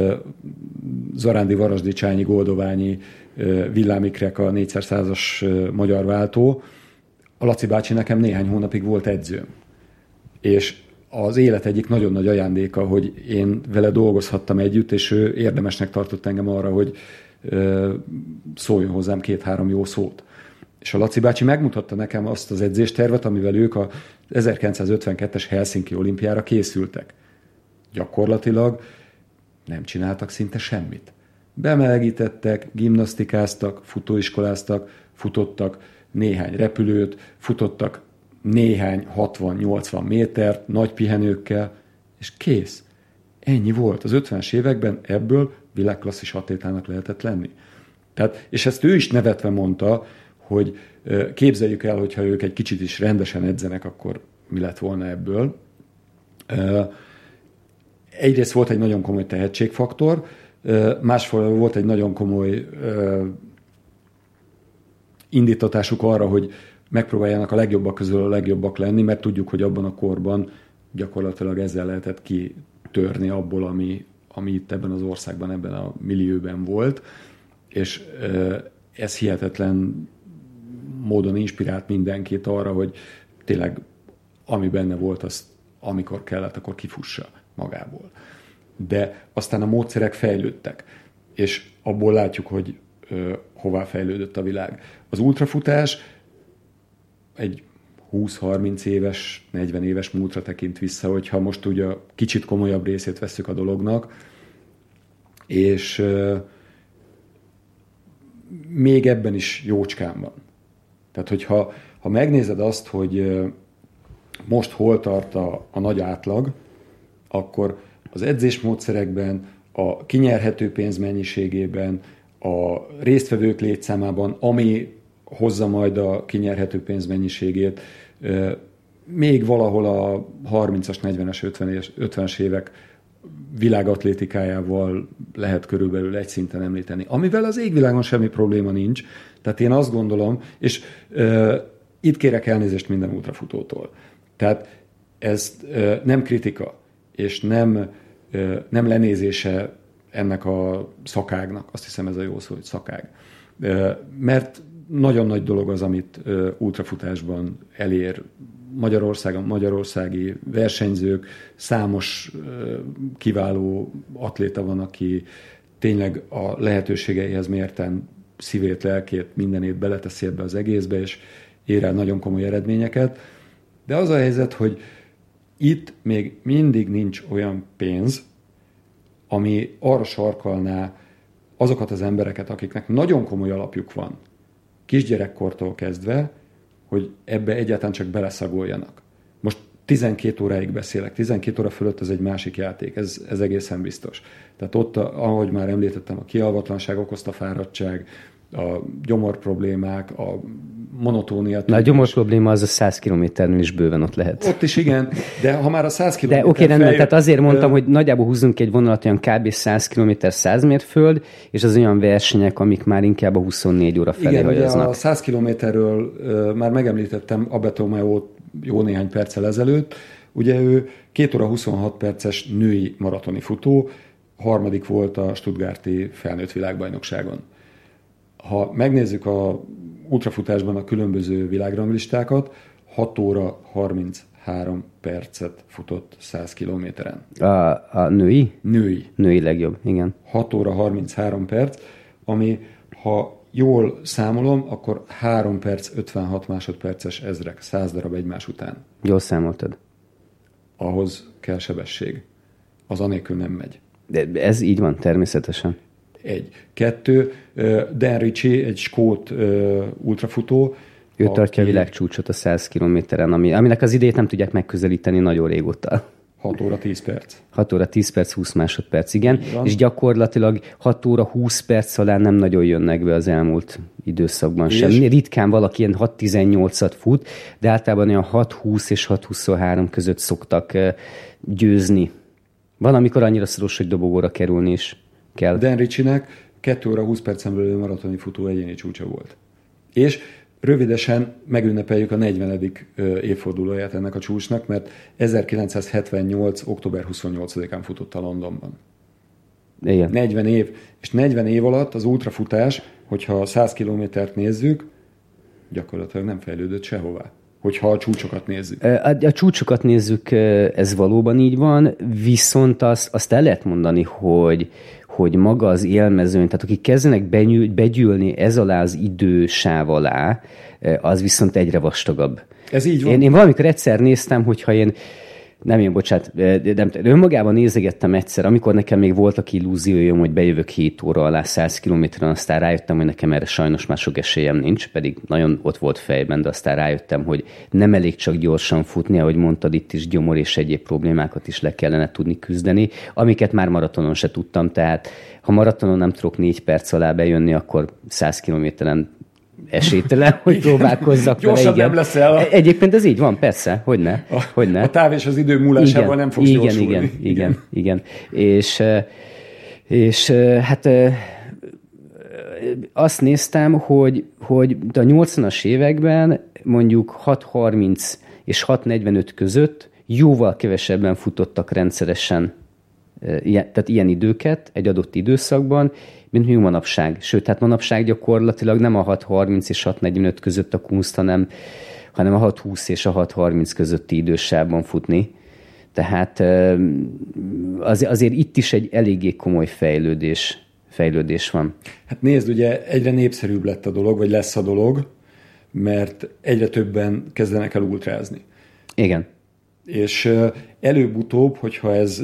Zarándi Varasdi Csányi Goldoványi villámikrek a négyszer százas magyar váltó. A Laci bácsi nekem néhány hónapig volt edzőm. És az élet egyik nagyon nagy ajándéka, hogy én vele dolgozhattam együtt, és ő érdemesnek tartott engem arra, hogy szóljon hozzám két-három jó szót. És a Laci bácsi megmutatta nekem azt az edzéstervet, amivel ők a ezerkilencszázötvenkettes Helsinki olimpiára készültek. Gyakorlatilag nem csináltak szinte semmit. Bemelegítettek, gimnasztikáztak, futóiskoláztak, futottak néhány repülőt, futottak néhány hatvan-nyolcvan métert, nagy pihenőkkel, és kész. Ennyi volt. Az ötvenes években ebből világklasszis atlétának lehetett lenni. Tehát, és ezt ő is nevetve mondta, hogy képzeljük el, hogyha ők egy kicsit is rendesen edzenek, akkor mi lett volna ebből. egyrészt volt egy nagyon komoly tehetségfaktor, másfél volt egy nagyon komoly indítatásuk arra, hogy megpróbáljanak a legjobbak közül a legjobbak lenni, mert tudjuk, hogy abban a korban gyakorlatilag ezzel lehetett kitörni abból, ami, ami itt ebben az országban, ebben a millióben volt, és ez hihetetlen módon inspirált mindenkit arra, hogy tényleg ami benne volt, azt amikor kellett, akkor kifussa magából. De aztán a módszerek fejlődtek, és abból látjuk, hogy ö, hová fejlődött a világ. Az ultrafutás egy húsz-harminc éves, negyven éves múltra tekint vissza, hogyha most ugye a kicsit komolyabb részét vesszük a dolognak, és ö, még ebben is jócskán van. Tehát, hogyha ha megnézed azt, hogy ö, most hol tart a, a nagy átlag, akkor az edzésmódszerekben, a kinyerhető pénz mennyiségében, a résztvevők létszámában, ami hozza majd a kinyerhető pénz mennyiségét, még valahol a harmincas, negyvenes, ötvenes évek világatlétikájával lehet körülbelül egy szinten említeni. Amivel az égvilágon semmi probléma nincs. Tehát én azt gondolom, és uh, itt kérek elnézést minden ultrafutótól. Tehát ez uh, nem kritika, és nem, uh, nem lenézése ennek a szakágnak. Azt hiszem ez a jó szó, hogy szakág. Uh, mert nagyon nagy dolog az, amit uh, ultrafutásban elér Magyarországon, magyarországi versenyzők, számos uh, kiváló atléta van, aki tényleg a lehetőségeihez mérten szívét, lelkét, mindenét beleteszi ebbe az egészbe, és ér el nagyon komoly eredményeket. De az a helyzet, hogy itt még mindig nincs olyan pénz, ami arra sarkalná azokat az embereket, akiknek nagyon komoly alapjuk van, kisgyerekkortól kezdve, hogy ebbe egyáltalán csak beleszagoljanak. Most tizenkét óráig beszélek, tizenkét óra fölött ez egy másik játék, ez, ez egészen biztos. Tehát ott, ahogy már említettem, a kialvatlanság okozta fáradtság, a gyomor problémák, a monotónia. Na, a gyomor probléma az a száz kilométernél is bőven ott lehet. Ott is igen, de ha már a száz kilométer... De oké, okay, rendben, tehát azért mondtam, hogy nagyjából húzzunk egy vonalat, olyan kb. száz kilométer, száz mérföld, és az olyan versenyek, amik már inkább a huszonnégy óra felé igen, hajaznak. Igen, a száz kilométerről uh, már megemlítettem Abbe Tomeót jó néhány perccel ezelőtt. Ugye ő két óra huszonhat perces női maratoni futó, harmadik volt a stuttgarti felnőtt világbajnokságon. Ha megnézzük a ultrafutásban a különböző világranglistákat, hat óra harminchárom percet futott száz kilométeren. A, a női? Női. Női legjobb, igen. hat óra harminchárom perc, ami, ha jól számolom, akkor három perc ötvenhat másodperces ezrek, száz darab egymás után. Jól számoltad. Ahhoz kell sebesség. Az anélkül nem megy. De ez így van, természetesen. Egy. Kettő, Dan Ritchie, egy skót uh, ultrafutó. Ő aki... tartja a világcsúcsot a száz kilométeren, ami, aminek az idejét nem tudják megközelíteni nagyon régóta. hat óra tíz perc. hat óra tíz perc, húsz másodperc, igen. És gyakorlatilag hat óra húsz perc alá nem nagyon jönnek be az elmúlt időszakban és... sem. Ritkán valaki ilyen hat tizennyolcat fut, de általában olyan hat húsz és hat huszonhárom között szoktak győzni. Van, amikor annyira szoros, hogy dobogóra kerülni is kell. Dan Ritchie-nek két óra húsz percen belül maratoni futó egyéni csúcsa volt. És rövidesen megünnepeljük a negyvenedik évfordulóját ennek a csúcsnak, mert ezerkilencszázhetvennyolc. október huszonnyolcadikán futott a Londonban. Igen. negyven év. És negyven év alatt az ultrafutás, hogyha száz kilométert nézzük, gyakorlatilag nem fejlődött sehová. Hogyha a csúcsokat nézzük. A, a csúcsokat nézzük, ez valóban így van, viszont azt, azt el lehet mondani, hogy, hogy maga az élmezőn, tehát akik kezdenek benyű, begyűlni ez alá az idősáv alá, az viszont egyre vastagabb. Ez így van. Én, én valamikor egyszer néztem, hogyha én Nem én, bocsánat, nem, önmagában nézegettem egyszer, amikor nekem még voltak illúzióim, hogy bejövök hét óra alá száz kilométeren, aztán rájöttem, hogy nekem erre sajnos már sok esélyem nincs, pedig nagyon ott volt fejben, de aztán rájöttem, hogy nem elég csak gyorsan futni, ahogy mondtad, itt is gyomor és egyéb problémákat is le kellene tudni küzdeni, amiket már maratonon se tudtam, tehát ha maratonon nem tudok négy perc alá bejönni, akkor száz kilométeren esélytelen, hogy próbálkozzak vele. Gyorsan nem leszel. A... Egyébként ez így van, persze, hogyne. A, hogyne. a táv és az idő múlásával igen, nem fogsz igen, gyorsulni. Igen, igen, igen, igen. És, és hát azt néztem, hogy, hogy a nyolcvanas években mondjuk hat harminc és hat negyvenöt között jóval kevesebben futottak rendszeresen, tehát ilyen időket egy adott időszakban, mint mi manapság. Sőt, hát manapság gyakorlatilag nem a hat harminc és hat negyvenöt között a kunst, hanem, hanem a hat húsz és a hat harminc közötti idősávban futni. Tehát az, azért itt is egy eléggé komoly fejlődés, fejlődés van. Hát nézd, ugye egyre népszerűbb lett a dolog, vagy lesz a dolog, mert egyre többen kezdenek el ultrázni. Igen. És előbb-utóbb, hogyha ez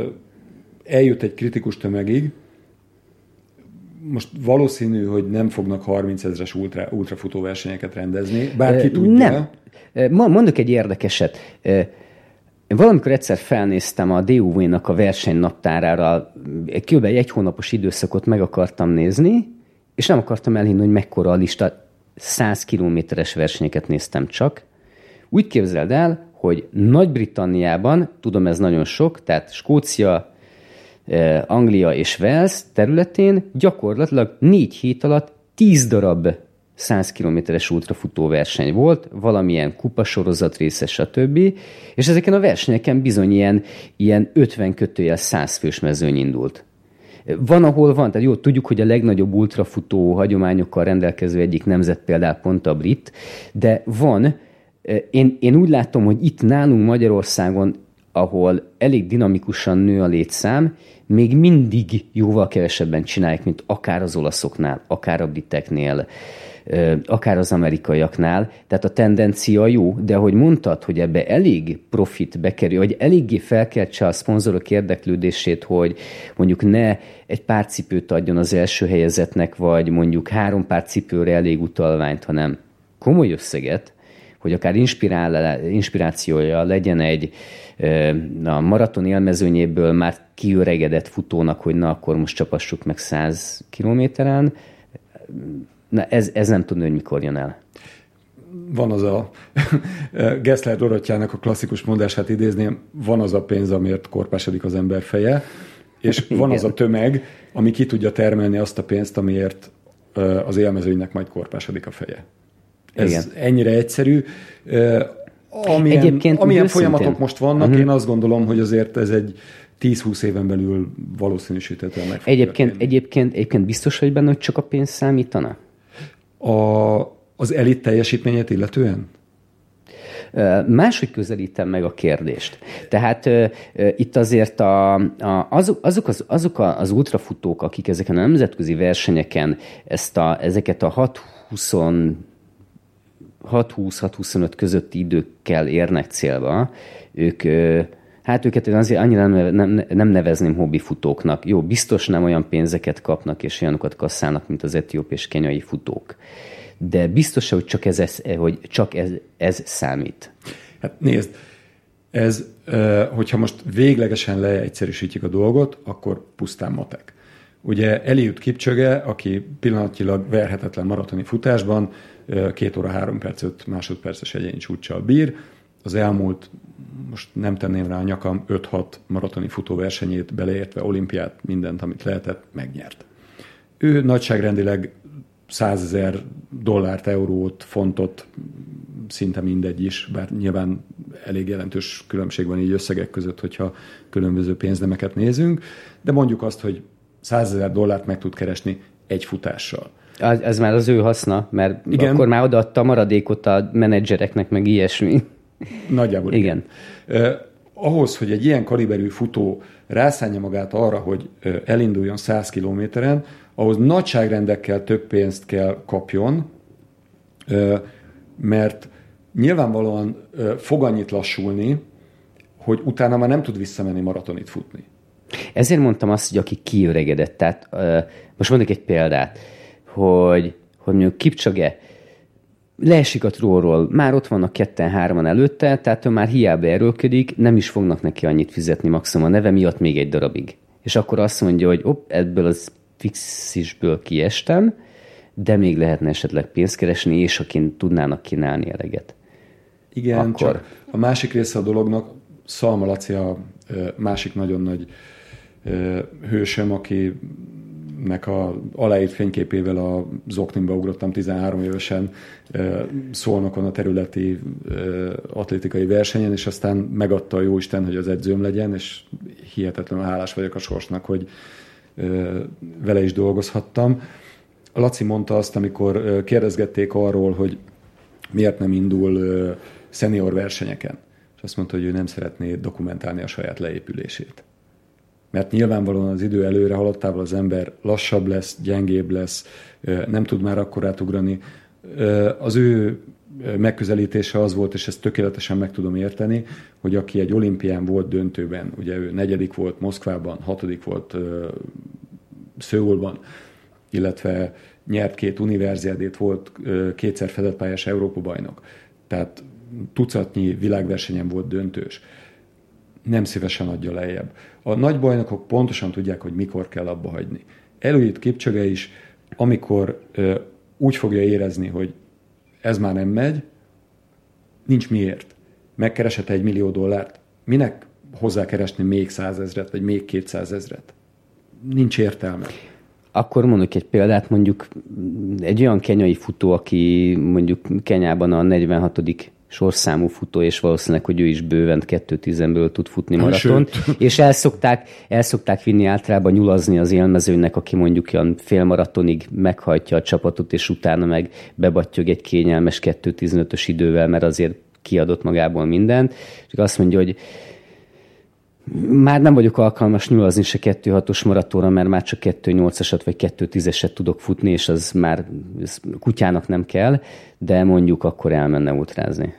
eljut egy kritikus tömegig, most valószínű, hogy nem fognak harmincezres ultra, ultrafutó versenyeket rendezni, bárki tudja. Nem. Mondok egy érdekeset. Valamikor egyszer felnéztem a dé u vé-nak a versenynaptárára, kb. egy hónapos időszakot meg akartam nézni, és nem akartam elhinni, hogy mekkora a lista. száz kilométeres versenyeket néztem csak. Úgy képzeld el, hogy Nagy-Britanniában, tudom ez nagyon sok, tehát Skócia, Anglia és Wales területén gyakorlatilag négy hét alatt tíz darab száz kilométeres ultrafutó verseny volt, valamilyen kupasorozat része, stb. És ezeken a versenyeken bizony ilyen, ilyen ötven kötőjel száz fős mezőny indult. Van, ahol van, tehát jó, tudjuk, hogy a legnagyobb ultrafutó hagyományokkal rendelkező egyik nemzet például pont a brit, de van, én, én úgy látom, hogy itt nálunk Magyarországon, ahol elég dinamikusan nő a létszám, még mindig jóval kevesebben csinálják, mint akár az olaszoknál, akár a briteknél, akár az amerikaiaknál. Tehát a tendencia jó, de ahogy mondtad, hogy ebbe elég profit bekerül, hogy eléggé felkeltse a szponzorok érdeklődését, hogy mondjuk ne egy pár cipőt adjon az első helyezetnek, vagy mondjuk három pár cipőre elég utalványt, hanem komoly összeget, hogy akár inspirációja legyen egy a maraton élmezőnyéből már kiöregedett futónak, hogy na, akkor most csapassuk meg száz kilométeren. Na, ez, ez nem tudni, hogy mikor jön el. Van az a Gessler Dorottjának a klasszikus mondását idézném, van az a pénz, amiért korpásodik az ember feje, és van az a tömeg, ami ki tudja termelni azt a pénzt, amiért az élmezőnynek majd korpásodik a feje. Ez igen. Ennyire egyszerű. Amilyen, Egyébként amilyen folyamatok most vannak, uh-huh. Én azt gondolom, hogy azért ez egy tíz-húsz éven belül valószínűsítetően meg fog egyébként, egyébként, egyébként biztos vagy benne, hogy csak a pénz számítana? A, az elit teljesítményét illetően? Máshogy közelítem meg a kérdést. Tehát uh, uh, itt azért a, a, azok, azok, az, azok az ultrafutók, akik ezeken a nemzetközi versenyeken ezt a, ezeket a hat húsz hat huszonöt közötti időkkel érnek célba, ők, hát őket azért annyira nem, nem, nem nevezném hobbifutóknak. Jó, biztos nem olyan pénzeket kapnak és olyanokat kasszálnak, mint az etióp és kenyai futók. De biztos, hogy csak ez, hogy csak ez, ez számít. Hát nézd, ez, hogyha most véglegesen leegyszerűsítjük a dolgot, akkor pusztán matek. Ugye Eliud Kipchoge, aki pillanatnyilag verhetetlen maratoni futásban, két óra három perc öt másodperces egyéni csúccsal bír. Az elmúlt, most nem tenném rá a nyakam, öt-hat maratoni futóversenyét beleértve olimpiát, mindent, amit lehetett, megnyert. Ő nagyságrendileg százezer dollárt, eurót, fontot, szinte mindegy is, bár nyilván elég jelentős különbség van így összegek között, hogyha különböző pénznemeket nézünk, de mondjuk azt, hogy százezer dollárt meg tud keresni egy futással. Az, ez már az ő haszna, mert igen. Akkor már odaadta a maradékot a menedzsereknek, meg ilyesmi. Nagyjából igen. igen. Eh, ahhoz, hogy egy ilyen kaliberű futó rászánja magát arra, hogy elinduljon száz kilométeren, ahhoz nagyságrendekkel több pénzt kell kapjon, eh, mert nyilvánvalóan eh, fog annyit lassulni, hogy utána már nem tud visszamenni maratonit futni. Ezért mondtam azt, hogy aki kiöregedett. Tehát uh, most mondok egy példát, hogy, hogy mondjuk Kipchoge leesik a tróról, már ott vannak ketten-hárman előtte, tehát ő már hiába erőlködik, nem is fognak neki annyit fizetni maximum a neve miatt még egy darabig. És akkor azt mondja, hogy op, ebből az fixisből kiestem, de még lehetne esetleg pénzt keresni, és akin tudnának kínálni eleget. Igen, Akkor... csak a másik része a dolognak, Szalma Laci a másik nagyon nagy hősöm, akinek a aláírt fényképével a Zokninba ugrottam tizenhárom évesen Szolnokon a területi atlétikai versenyen, és aztán megadta a jóisten, hogy az edzőm legyen, és hihetetlenül hálás vagyok a sorsnak, hogy vele is dolgozhattam. A Laci mondta azt, amikor kérdezgették arról, hogy miért nem indul szenior versenyeken, és azt mondta, hogy ő nem szeretné dokumentálni a saját leépülését. Mert nyilvánvalóan az idő előre haladtával az ember lassabb lesz, gyengébb lesz, nem tud már akkorát ugrani. Az ő megközelítése az volt, és ezt tökéletesen meg tudom érteni, hogy aki egy olimpián volt döntőben, ugye ő negyedik volt Moszkvában, hatodik volt Szöulban, illetve nyert két univerziádét, volt kétszer fedett pályás Európa-bajnok. Tehát tucatnyi világversenyen volt döntős. Nem szívesen adja lejjebb. A nagy bajnokok pontosan tudják, hogy mikor kell abba hagyni. Eliud Kipchoge is, amikor ö, úgy fogja érezni, hogy ez már nem megy, nincs miért. Megkeresett egy millió dollárt, minek hozzákeresni még százezret, vagy még kétszázezret? Nincs értelme. Akkor mondok egy példát, mondjuk egy olyan kenyai futó, aki mondjuk Kenyában a negyvenhatodik sorszámú futó, és valószínűleg, hogy ő is bőven kettő tízből tud futni maratont, és el szokták, el szokták vinni általában nyulazni az élmezőnek, aki mondjuk olyan félmaratonig meghajtja a csapatot, és utána meg bebattyog egy kényelmes kettő tizenötös idővel, mert azért kiadott magából mindent, és azt mondja, hogy már nem vagyok alkalmas nyulazni se kettő hatos maratonra, mert már csak kettő nyolcasat vagy kettő tízeset tudok futni, és az már ez kutyának nem kell, de mondjuk akkor elmenne ultrázni.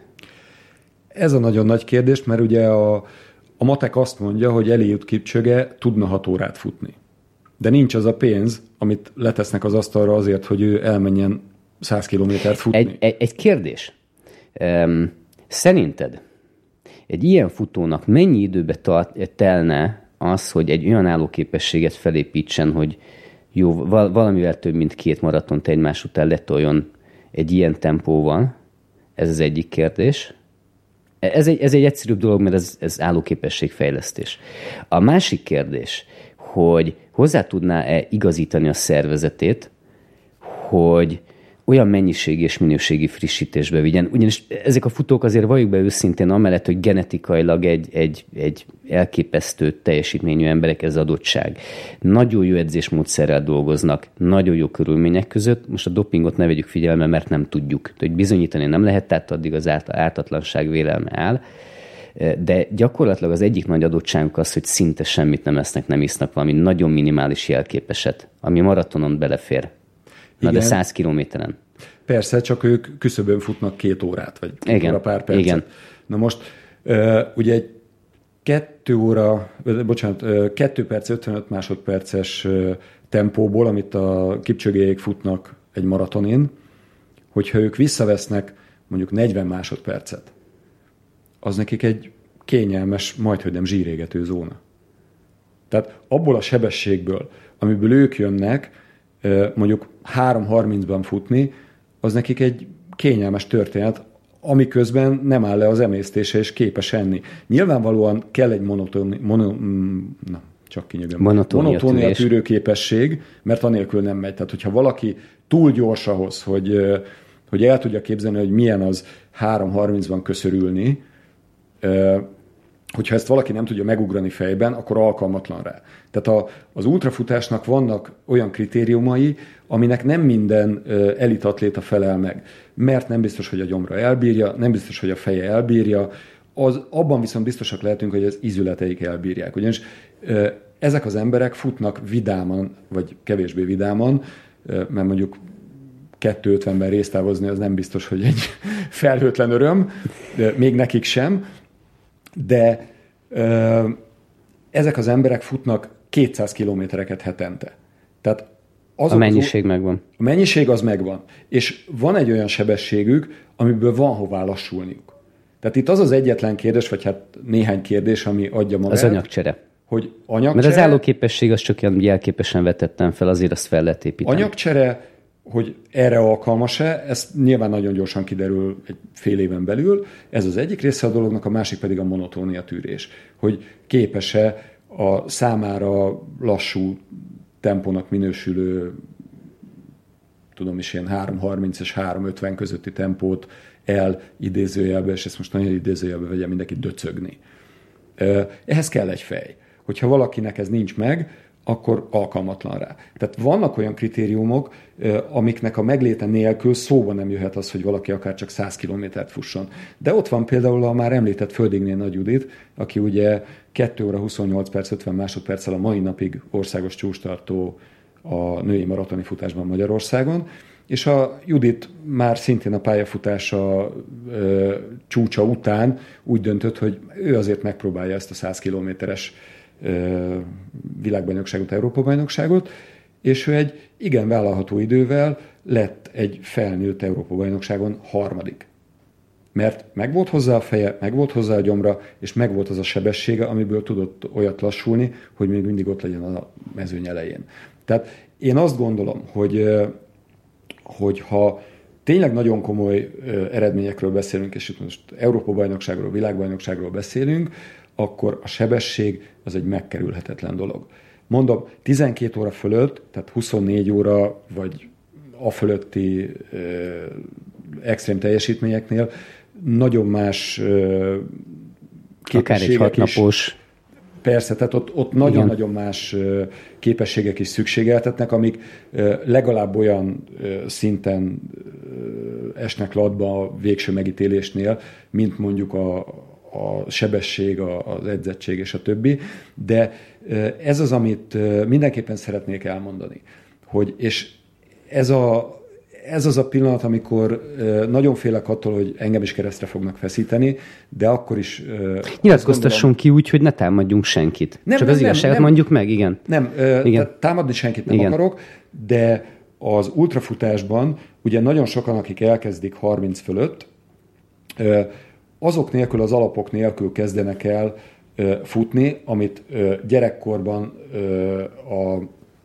Ez a nagyon nagy kérdés, mert ugye a, a matek azt mondja, hogy Eliud Kipchoge tudna hat órát futni. De nincs az a pénz, amit letesznek az asztalra azért, hogy ő elmenjen száz kilométert futni. Egy, egy, egy kérdés. Um, szerinted egy ilyen futónak mennyi időbe telne az, hogy egy olyan állóképességet felépítsen, hogy jó, valamivel több, mint két maratont egymás után letoljon egy ilyen tempóval? Ez az egyik kérdés. Ez egy, ez egy egyszerűbb dolog, mert ez, ez állóképességfejlesztés. A másik kérdés, hogy hozzá tudná-e igazítani a szervezetét, hogy olyan mennyiségi és minőségi frissítésbe vigyen. Ugyanis ezek a futók azért valljuk be őszintén, amellett, hogy genetikailag egy, egy, egy elképesztő teljesítményű emberek, ez adottság. Nagyon jó edzésmódszerrel dolgoznak, nagyon jó körülmények között. Most a dopingot ne vegyük figyelme, mert nem tudjuk. Hogy bizonyítani nem lehet, tehát addig az ártatlanság vélelme áll. De gyakorlatilag az egyik nagy adottságunk az, hogy szinte semmit nem esznek, nem isznak, valami nagyon minimális jelképeset, ami maratonon belefér. Na igen. De száz kilométeren. Persze, csak ők küszöbön futnak két órát, vagy két igen. óra pár percet. Igen. Na most ugye egy kettő óra, bocsánat, kettő perc, ötvenöt másodperces tempóból, amit a Kipchogéjék futnak egy maratonin, hogyha ők visszavesznek mondjuk negyven másodpercet, az nekik egy kényelmes, majdhogy nem zsírégető zóna. Tehát abból a sebességből, amiből ők jönnek, mondjuk három harmincban futni, az nekik egy kényelmes történet, amiközben nem áll le az emésztése, és képes enni. Nyilvánvalóan kell egy monotoni, mono, na, csak kinyögöm, monotónia tűrő képesség, mert anélkül nem megy. Tehát, hogyha valaki túl gyors ahhoz, hogy, hogy el tudja képzelni, hogy milyen az három harmincban köszörülni, hogyha ezt valaki nem tudja megugrani fejben, akkor alkalmatlan rá. Tehát a, az ultrafutásnak vannak olyan kritériumai, aminek nem minden elitatléta felel meg. Mert nem biztos, hogy a gyomra elbírja, nem biztos, hogy a feje elbírja, az, abban viszont biztosak lehetünk, hogy az ízületeik elbírják. Ugyanis ezek az emberek futnak vidáman, vagy kevésbé vidáman, mert mondjuk kettő ötvenben résztávozni az nem biztos, hogy egy felhőtlen öröm, még nekik sem, de ö, ezek az emberek futnak kétszáz kilométereket hetente. Tehát a mennyiség az, megvan. A mennyiség az megvan. És van egy olyan sebességük, amiből van hová lassulniuk. Tehát itt az az egyetlen kérdés, vagy hát néhány kérdés, ami adja magát. Az anyagcsere. Hogy anyagcsere. Mert az állóképesség az csak ilyen jelképesen vetettem fel, azért azt fel lehet építeni. Anyagcsere, hogy erre alkalmas-e, ez nyilván nagyon gyorsan kiderül egy fél éven belül. Ez az egyik része a dolognak, a másik pedig a monotónia tűrés. Hogy képes-e a számára lassú tempónak minősülő, tudom is, ilyen három harminc és három ötven közötti tempót el idézőjelbe, és ezt most nagyon idézőjelbe vegye mindenki, döcögni. Ehhez kell egy fej. Hogyha valakinek ez nincs meg, akkor alkalmatlan rá. Tehát vannak olyan kritériumok, amiknek a megléte nélkül szóba nem jöhet az, hogy valaki akár csak száz kilométert fusson. De ott van például a már említett Földigné Nagy Judit, aki ugye kettő óra huszonnyolc perc ötven másodperccel a mai napig országos csúcstartó a női maratoni futásban Magyarországon, és a Judit már szintén a pályafutása ö, csúcsa után úgy döntött, hogy ő azért megpróbálja ezt a száz kilométeres ö, világbajnokságot, Európa-bajnokságot, és ő egy igen vállalható idővel lett egy felnőtt Európa-bajnokságon harmadik. Mert megvolt hozzá a feje, megvolt hozzá a gyomra, és megvolt az a sebessége, amiből tudott olyat lassulni, hogy még mindig ott legyen a mezőny elején. Tehát én azt gondolom, hogy hogy ha tényleg nagyon komoly eredményekről beszélünk, és itt most Európa-bajnokságról, világbajnokságról beszélünk, akkor a sebesség az egy megkerülhetetlen dolog. Mondom, tizenkét óra fölött, tehát huszonnégy óra, vagy a fölötti ö, extrém teljesítményeknél nagyon más ö, képességek akár egy hatnapos. Persze, tehát ott, ott nagyon-nagyon más képességek is szükségeltetnek, amik legalább olyan szinten esnek latba a végső megítélésnél, mint mondjuk a, a sebesség, az edzettség és a többi. De ez az, amit mindenképpen szeretnék elmondani. Hogy, és ez a Ez az a pillanat, amikor nagyon félek attól, hogy engem is keresztre fognak feszíteni, de akkor is... Nyilatkoztasson ki úgy, hogy ne támadjunk senkit. Nem, Csak nem, az igazságot mondjuk meg, igen. Nem, igen. támadni senkit nem igen. akarok, de az ultrafutásban ugye nagyon sokan, akik elkezdik harminc fölött, azok nélkül, az alapok nélkül kezdenek el futni, amit gyerekkorban a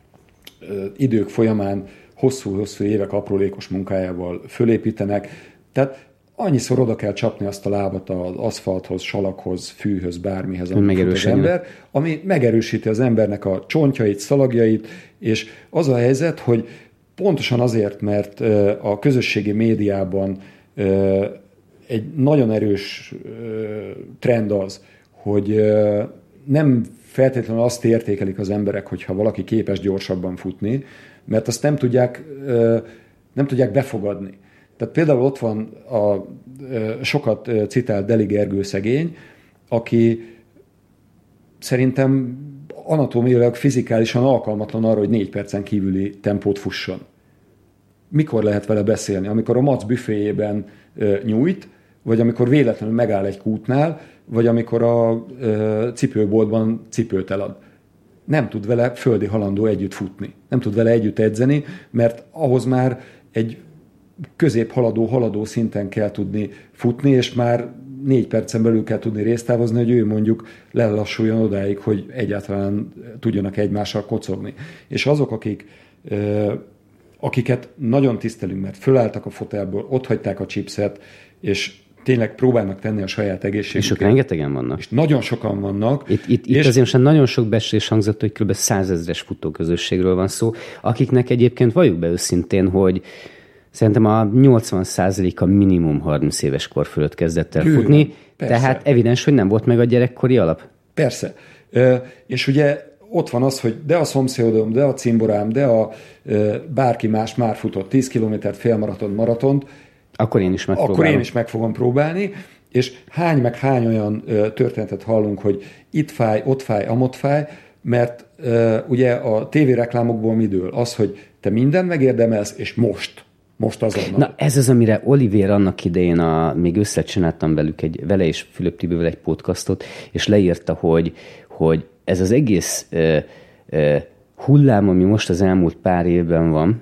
idők folyamán hosszú-hosszú évek aprólékos munkájával fölépítenek. Tehát annyiszor oda kell csapni azt a lábat az aszfalthoz, salakhoz, fűhöz, bármihez, amit fut az ember, ami megerősíti az embernek a csontjait, szalagjait, és az a helyzet, hogy pontosan azért, mert a közösségi médiában egy nagyon erős trend az, hogy nem feltétlenül azt értékelik az emberek, hogyha valaki képes gyorsabban futni, mert azt nem tudják, nem tudják befogadni. Tehát például ott van a sokat citált Deli Gergő szegény, aki szerintem anatómiailag, fizikálisan alkalmatlan arra, hogy négy percen kívüli tempót fusson. Mikor lehet vele beszélni? Amikor a Mac büféjében nyújt, vagy amikor véletlenül megáll egy kútnál, vagy amikor a cipőboltban cipőt elad. Nem tud vele földi halandó együtt futni. Nem tud vele együtt edzeni, mert ahhoz már egy középhaladó, haladó szinten kell tudni futni, és már négy percen belül kell tudni résztávozni, hogy ő mondjuk lelassuljon odáig, hogy egyáltalán tudjanak egymással kocogni. És azok, akik, akiket nagyon tisztelünk, mert fölálltak a fotelből, ott hagyták a chipset, és tényleg próbálnak tenni a saját egészségüket. És ők rengetegen vannak. És nagyon sokan vannak. Itt, itt, itt azért most nagyon sok becslés hangzott, hogy kb. százezres futóközösségről van szó, akiknek egyébként valljuk be őszintén, hogy szerintem a nyolcvan százaléka minimum harminc éves kor fölött kezdett el Bőven, futni, persze. Tehát evidens, hogy nem volt meg a gyerekkori alap. Persze. E, és ugye ott van az, hogy de a szomszédom, de a cimborám, de a e, bárki más már futott tíz kilométert, félmaraton, maratont, Akkor én is megpróbálom. Akkor én is meg fogom próbálni, és hány meg hány olyan ö, történetet hallunk, hogy itt fáj, ott fáj, amott fáj, mert ö, ugye a tévéreklámokból mi dől? Az, hogy te mindent megérdemelsz, és most. Most azonnal. Na ez az, amire Olivér annak idején, a, még összecsináltam velük egy, vele és Fülöp Tibővel egy podcastot, és leírta, hogy, hogy ez az egész ö, ö, hullám, ami most az elmúlt pár évben van,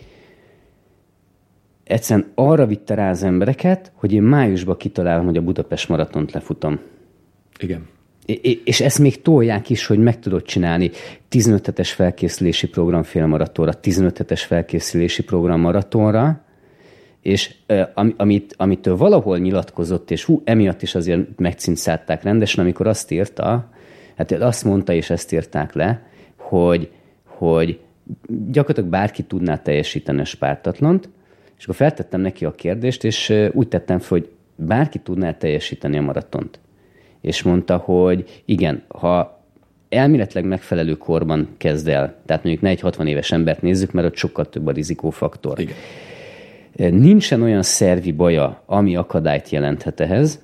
egyszerűen arra vitte rá az embereket, hogy én májusban kitalálom, hogy a Budapest maratont lefutom. Igen. És ezt még tolják is, hogy meg tudod csinálni tizenöt hetes felkészülési program félmaratonra, tizenöt hetes felkészülési program maratonra, és am, amit, amitől valahol nyilatkozott, és hú, emiatt is azért megcincálták rendesen, amikor azt írta, hát azt mondta, és ezt írták le, hogy, hogy gyakorlatilag bárki tudná teljesíteni a Spártatlont, és akkor feltettem neki a kérdést, és úgy tettem fel, hogy bárki tudná teljesíteni a maratont. És mondta, hogy igen, ha elméletileg megfelelő korban kezd el, tehát mondjuk ne egy hatvan éves embert nézzük, mert ott sokkal több a rizikófaktor. Igen. Nincsen olyan szervi baja, ami akadályt jelenthet ehhez,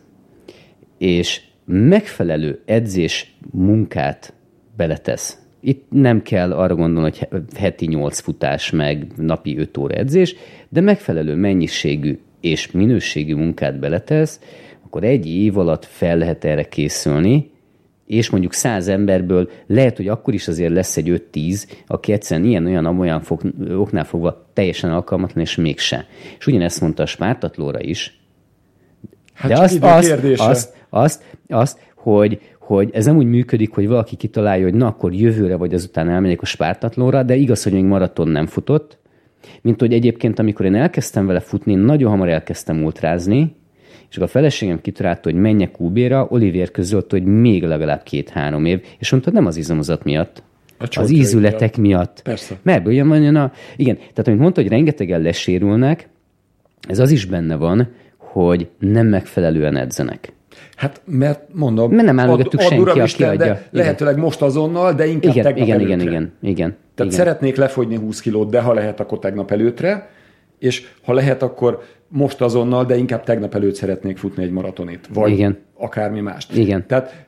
és megfelelő edzés munkát beletesz. Itt nem kell arra gondolni, hogy heti nyolc futás, meg napi öt óra edzés, de megfelelő mennyiségű és minőségű munkát beletesz, akkor egy év alatt fel lehet erre készülni, és mondjuk száz emberből lehet, hogy akkor is azért lesz egy öt-tíz, aki egyszerűen ilyen-olyan fog, oknál fogva teljesen alkalmatlan, és mégse. És ugyanezt mondta a Spártatlóra is. Hát de azt, azt, azt, azt, azt, hogy, hogy ez nem úgy működik, hogy valaki kitalálja, hogy na, akkor jövőre vagy azután elmegyek a Spártatlóra, de igaz, hogy még maraton nem futott. Mint hogy egyébként, amikor én elkezdtem vele futni, én nagyon hamar elkezdtem ultrázni, és akkor a feleségem kitalálta, hogy menjek u bé-ra, Olivier közölt, hogy még legalább két-három év, és mondta, nem az izomozat miatt, az ízületek miatt. miatt. Persze. Mert olyan van, a... igen, tehát amit mondta, hogy rengetegen lesérülnek, ez az is benne van, hogy nem megfelelően edzenek. Hát, mert mondom, mert nem áll mögöttük senki, aki adja. Lehetőleg most azonnal, de inkább igen, tegnap igen, előttre. Igen, igen, igen. Tehát igen. szeretnék lefogyni húsz kilót, de ha lehet, akkor tegnap előttre, és ha lehet, akkor most azonnal, de inkább tegnap előtt szeretnék futni egy maratonit, vagy igen. akármi mást. Igen. Tehát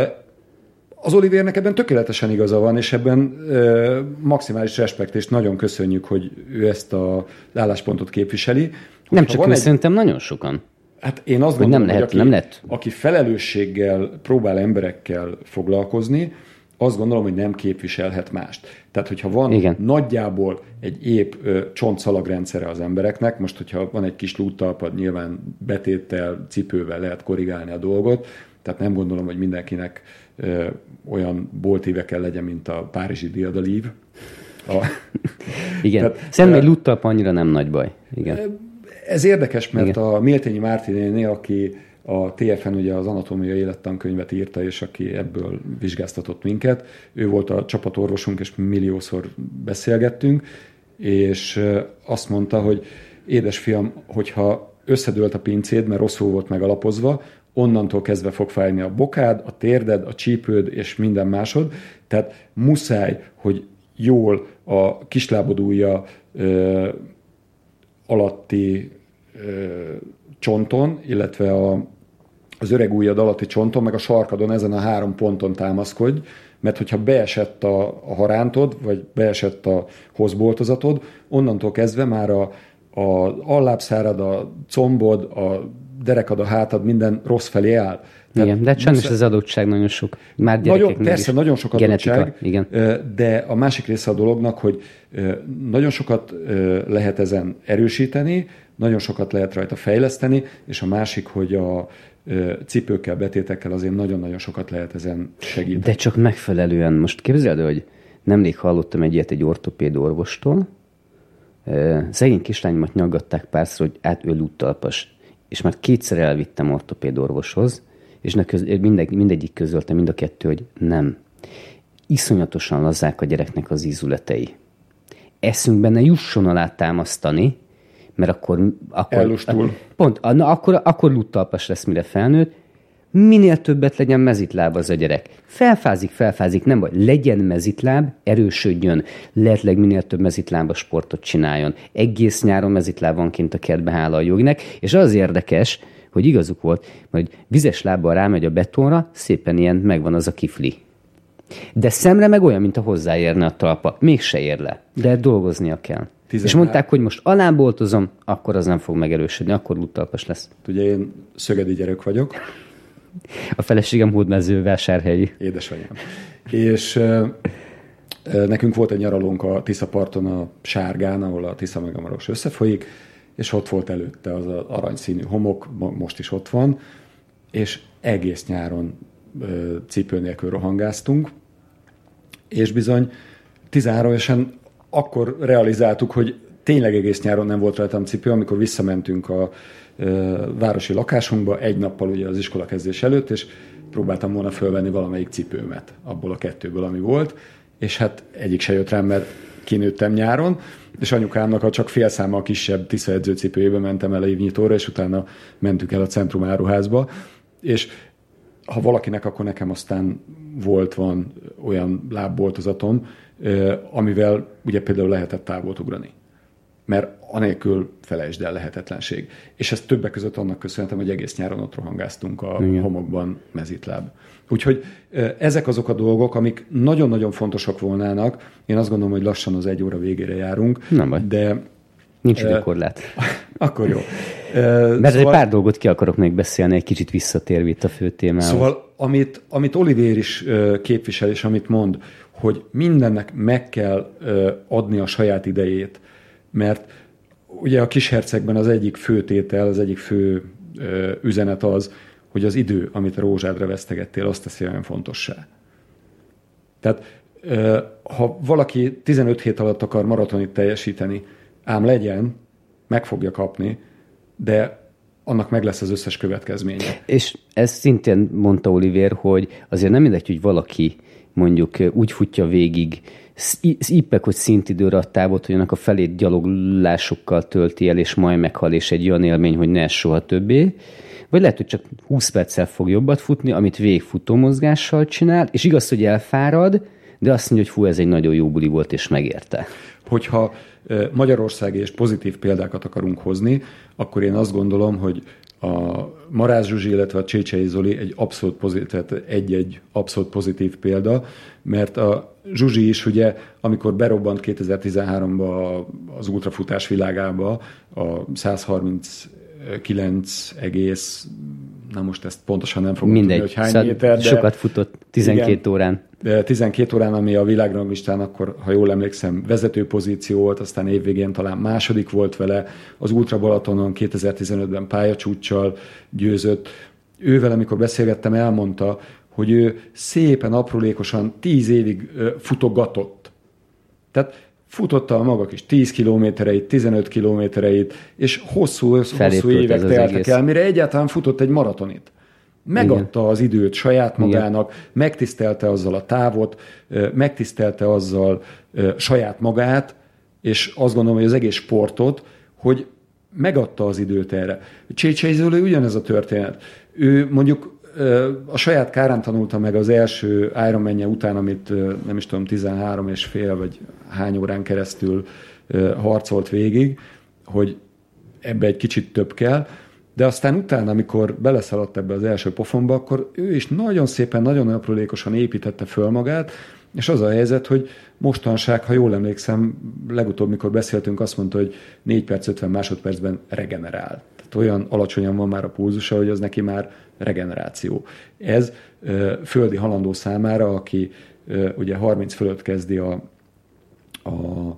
az Olivérnek ebben tökéletesen igaza van, és ebben maximális respekt, és nagyon köszönjük, hogy ő ezt az álláspontot képviseli. Nem csak ő, egy... szerintem nagyon sokan. Hát én azt gondolom, nem lehet, hogy aki, nem lehet. aki felelősséggel próbál emberekkel foglalkozni, azt gondolom, hogy nem képviselhet mást. Tehát, hogyha van igen. nagyjából egy épp ö, csontszalagrendszere az embereknek, most, hogyha van egy kis lúttalpad, nyilván betéttel, cipővel lehet korrigálni a dolgot, tehát nem gondolom, hogy mindenkinek ö, olyan boltíve kell legyen, mint a párizsi diadalív. A... igen. Szerintem egy lúttalp annyira nem nagy baj. Igen. Ez érdekes, mert igen. a Méltényi Mártinéné, aki a té ef en ugye az anatómiai élettankönyvet írta, és aki ebből vizsgáztatott minket. Ő volt a csapatorvosunk, és milliószor beszélgettünk, és azt mondta, hogy édesfiam, hogyha összedőlt a pincéd, mert rosszul volt megalapozva, onnantól kezdve fog fájni a bokád, a térded, a csípőd, és minden másod. Tehát muszáj, hogy jól a kislábod ujja ö, alatti ö, csonton, illetve a, az öreg ujjad alatti csonton, meg a sarkadon ezen a három ponton támaszkodj, mert hogyha beesett a, a harántod, vagy beesett a hozboltozatod, onnantól kezdve már a, a allábszárad, a combod, a derekad, a hátad, minden rossz felé áll. Tehát igen, de sajnos ez adottság nagyon sok. Már nagyon, persze, nagyon sok genetika, adottság, igen. De a másik része a dolognak, hogy nagyon sokat lehet ezen erősíteni, nagyon sokat lehet rajta fejleszteni, és a másik, hogy a cipőkkel, betétekkel azért nagyon-nagyon sokat lehet ezen segíteni. De csak megfelelően. Most képzeld, hogy nemrég hallottam egy ilyet egy ortopéd orvostól. Szegény kislányomat nyaggatták párszor, hogy át ő lúttalpas. És már kétszer elvittem ortopéd orvoshoz, és mindegy, mindegyik közölte, mind a kettő, hogy nem. Iszonyatosan lazák a gyereknek az ízületei. Eszünkben ne jusson alá támasztani, mert akkor... akkor ellustul. Pont, na, akkor, akkor lúttalpas lesz, mire felnőtt. Minél többet legyen mezitláb az a gyerek. Felfázik, felfázik, nem baj. Legyen mezitláb, erősödjön. Lehetleg minél több mezitlábas sportot csináljon. Egész nyáron mezitláb van kint a kertbe, hála a joginek. És az érdekes, hogy igazuk volt, hogy vizes lábbal rámegy a betonra, szépen ilyen megvan az a kifli. De szemre meg olyan, mint a hozzáérne a talpa. Mégse ér le, de dolgoznia kell. tizenhárom És mondták, hogy most aláboltozom, akkor az nem fog megerősödni, akkor lúttalpas lesz. Ugye én szögedi gyerek vagyok. A feleségem hódmezővásárhelyi. Édesanyám. És uh, nekünk volt egy nyaralónk a Tiszaparton, a Sárgán, ahol a Tisza meg a Maros összefolyik, és ott volt előtte az aranyszínű homok, most is ott van, és egész nyáron cipő nélkül rohangáztunk, és bizony tizenhárom évesen akkor realizáltuk, hogy tényleg egész nyáron nem volt rajtam cipő, amikor visszamentünk a városi lakásunkba egy nappal ugye az iskolakezdés előtt, és próbáltam volna fölvenni valamelyik cipőmet abból a kettőből, ami volt, és hát egyik se jött rám, mert kinőttem nyáron, és anyukámnak a csak fél számmal kisebb Tisza edzőcipőjébe mentem el a évnyitóra, és utána mentünk el a Centrum áruházba, és ha valakinek, akkor nekem aztán volt, van olyan lábboltozatom, amivel ugye például lehetett távot ugrani. Mert anélkül felejtsd el, lehetetlenség. És ezt többek között annak köszönhetem, hogy egész nyáron ott rohangáztunk a Igen. homokban, mezitláb. Úgyhogy ezek azok a dolgok, amik nagyon-nagyon fontosak volnának. Én azt gondolom, hogy lassan az egy óra végére járunk. Nem baj. De nincs időkorlát. Akkor jó. Mert szóval, egy pár dolgot ki akarok még beszélni, egy kicsit visszatérve itt a fő témához. Szóval, amit, amit Olivér is képvisel, és amit mond, hogy mindennek meg kell adni a saját idejét, mert ugye a Kishercegben az egyik fő tétel, az egyik fő üzenet az, hogy az idő, amit a rózsádra vesztegettél, azt teszi olyan fontossá. Tehát ha valaki tizenöt hét alatt akar maratonit teljesíteni, ám legyen, meg fogja kapni, de annak meg lesz az összes következménye. És ezt szintén mondta Olivér, hogy azért nem mindegy, hogy valaki mondjuk úgy futja végig, íppek, hogy szintidőre a távot, hogy annak a felét gyaloglásokkal tölti el, és majd meghal, és egy olyan élmény, hogy ne soha többé. Vagy lehet, hogy csak húsz perccel fog jobbat futni, amit végigfutó mozgással csinál, és igaz, hogy elfárad, de azt mondja, hogy fú, ez egy nagyon jó buli volt, és megérte. Hogyha magyarországi és pozitív példákat akarunk hozni, akkor én azt gondolom, hogy a Marász Zsuzsi, illetve a Csécsei Zoli egy abszolút pozitív, tehát egy-egy abszolút pozitív példa, mert a Zsuzsi is ugye, amikor berobbant kétezer-tizenháromban az ultrafutás világába a száz harminckilenc egész, na most ezt pontosan nem fogom Mindegy, tudni, hogy hány méter, de sokat futott tizenkét igen, órán. tizenkét órán, ami a világranglistán akkor, ha jól emlékszem, vezető pozíció volt, aztán évvégén talán második volt vele, az Ultra Balatonon kétezer-tizenötben pályacsúccsal győzött. Ővel, amikor beszélgettem, elmondta, hogy ő szépen, aprólékosan tíz évig futogatott. Tehát futotta a maga kis tíz kilométereit, tizenöt kilométereit, és hosszú, hosszú évek teltek el, mire egyáltalán futott egy maratonit. Megadta Igen. az időt saját magának, Igen. megtisztelte azzal a távot, megtisztelte azzal saját magát, és azt gondolom, hogy az egész sportot, hogy megadta az időt erre. Csécsei Zoli ugyanez a történet. Ő mondjuk a saját kárán tanulta meg az első Ironman-je után, amit nem is tudom, tizenhárom és fél vagy hány órán keresztül harcolt végig, hogy ebbe egy kicsit több kell, de aztán utána, amikor beleszaladt ebbe az első pofonba, akkor ő is nagyon szépen, nagyon aprólékosan építette föl magát, és az a helyzet, hogy mostanság, ha jól emlékszem, legutóbb, mikor beszéltünk, azt mondta, hogy négy perc ötven másodpercben regenerál. Tehát olyan alacsonyan van már a pulzusa, hogy az neki már regeneráció. Ez ö, földi halandó számára, aki ö, ugye harminc fölött kezdi a, a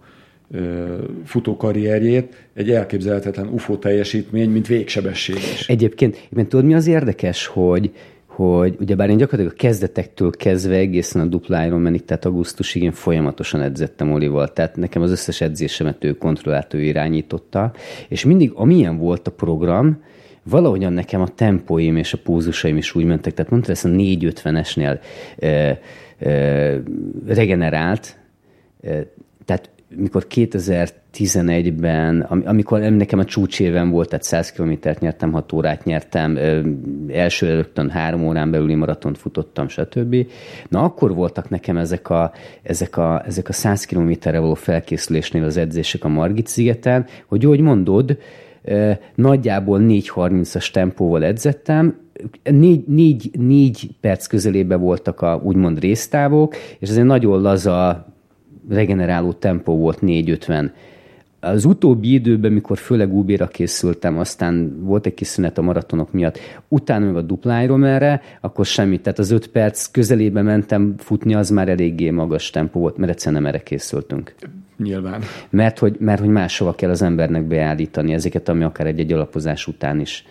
futókarrierjét, egy elképzelhetetlen ufó teljesítmény, mint végsebesség is. Egyébként, én tudod, mi az érdekes, hogy, hogy ugyebár én gyakorlatilag a kezdetektől kezdve egészen a dupla Ironmanig, tehát augusztusig én folyamatosan edzettem Olival, tehát nekem az összes edzésemet ő kontrollált, ő irányította, és mindig amilyen volt a program, valahogyan nekem a tempóim és a pulzusaim is úgy mentek, tehát mondta, ezt a négy ötvenesnél e, e, regenerált, e, tehát mikor kétezer-tizenegyben, amikor nekem a csúcséven volt, tehát száz kilométert nyertem, hat órát nyertem, első rögtön három órán belüli maratont futottam, stb. Na akkor voltak nekem ezek a, ezek a, ezek a száz kilométerre való felkészülésnél az edzések a Margit-szigeten, hogy ahogy mondod, nagyjából négy harmincas tempóval edzettem, négy, négy, négy perc közelében voltak a úgymond résztávok, és ez egy nagyon laza regeneráló tempó volt négy ötven. Az utóbbi időben, mikor főleg ú bé-ra készültem, aztán volt egy kis szünet a maratonok miatt, utána meg a dupla Ironmanre, akkor semmit. Tehát az öt perc közelébe mentem futni, az már eléggé magas tempó volt, mert egyszerűen nem erre készültünk. Nyilván. Mert hogy, mert hogy máshova kell az embernek beállítani ezeket, ami akár egy-egy alapozás után is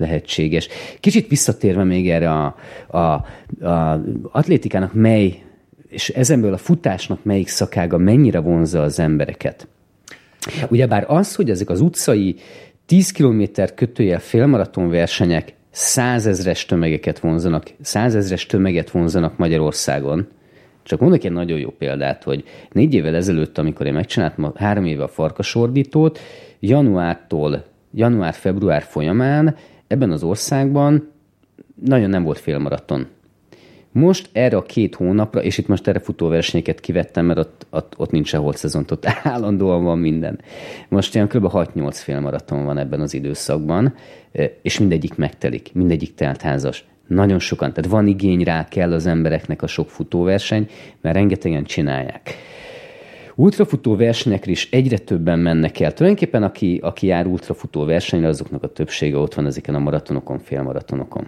lehetséges. Kicsit visszatérve még erre a, a, a atlétikának mely, és ezenből a futásnak melyik szakága mennyire vonzza az embereket. Ugyebár az, hogy ezek az utcai tíz kilométer kötőjel félmaraton versenyek százezres tömegeket vonzanak, százezres tömeget vonzanak Magyarországon. Csak mondok egy nagyon jó példát, hogy négy évvel ezelőtt, amikor én megcsináltam három éve a farkasordítót, januártól, január-február folyamán ebben az országban nagyon nem volt félmaraton. Most erre a két hónapra, és itt most erre futóversenyeket kivettem, mert ott, ott, ott nincs sehol szezon, ott állandóan van minden. Most ilyen kb. hat-nyolc félmaraton van ebben az időszakban, és mindegyik megtelik, mindegyik teltházas. Nagyon sokan, tehát van igény rá, kell az embereknek a sok futóverseny, mert rengetegen csinálják. Ultrafutó versenyekre is egyre többen mennek el. Tulajdonképpen aki, aki jár ultrafutó versenyre, azoknak a többsége ott van ezeken a maratonokon, félmaratonokon.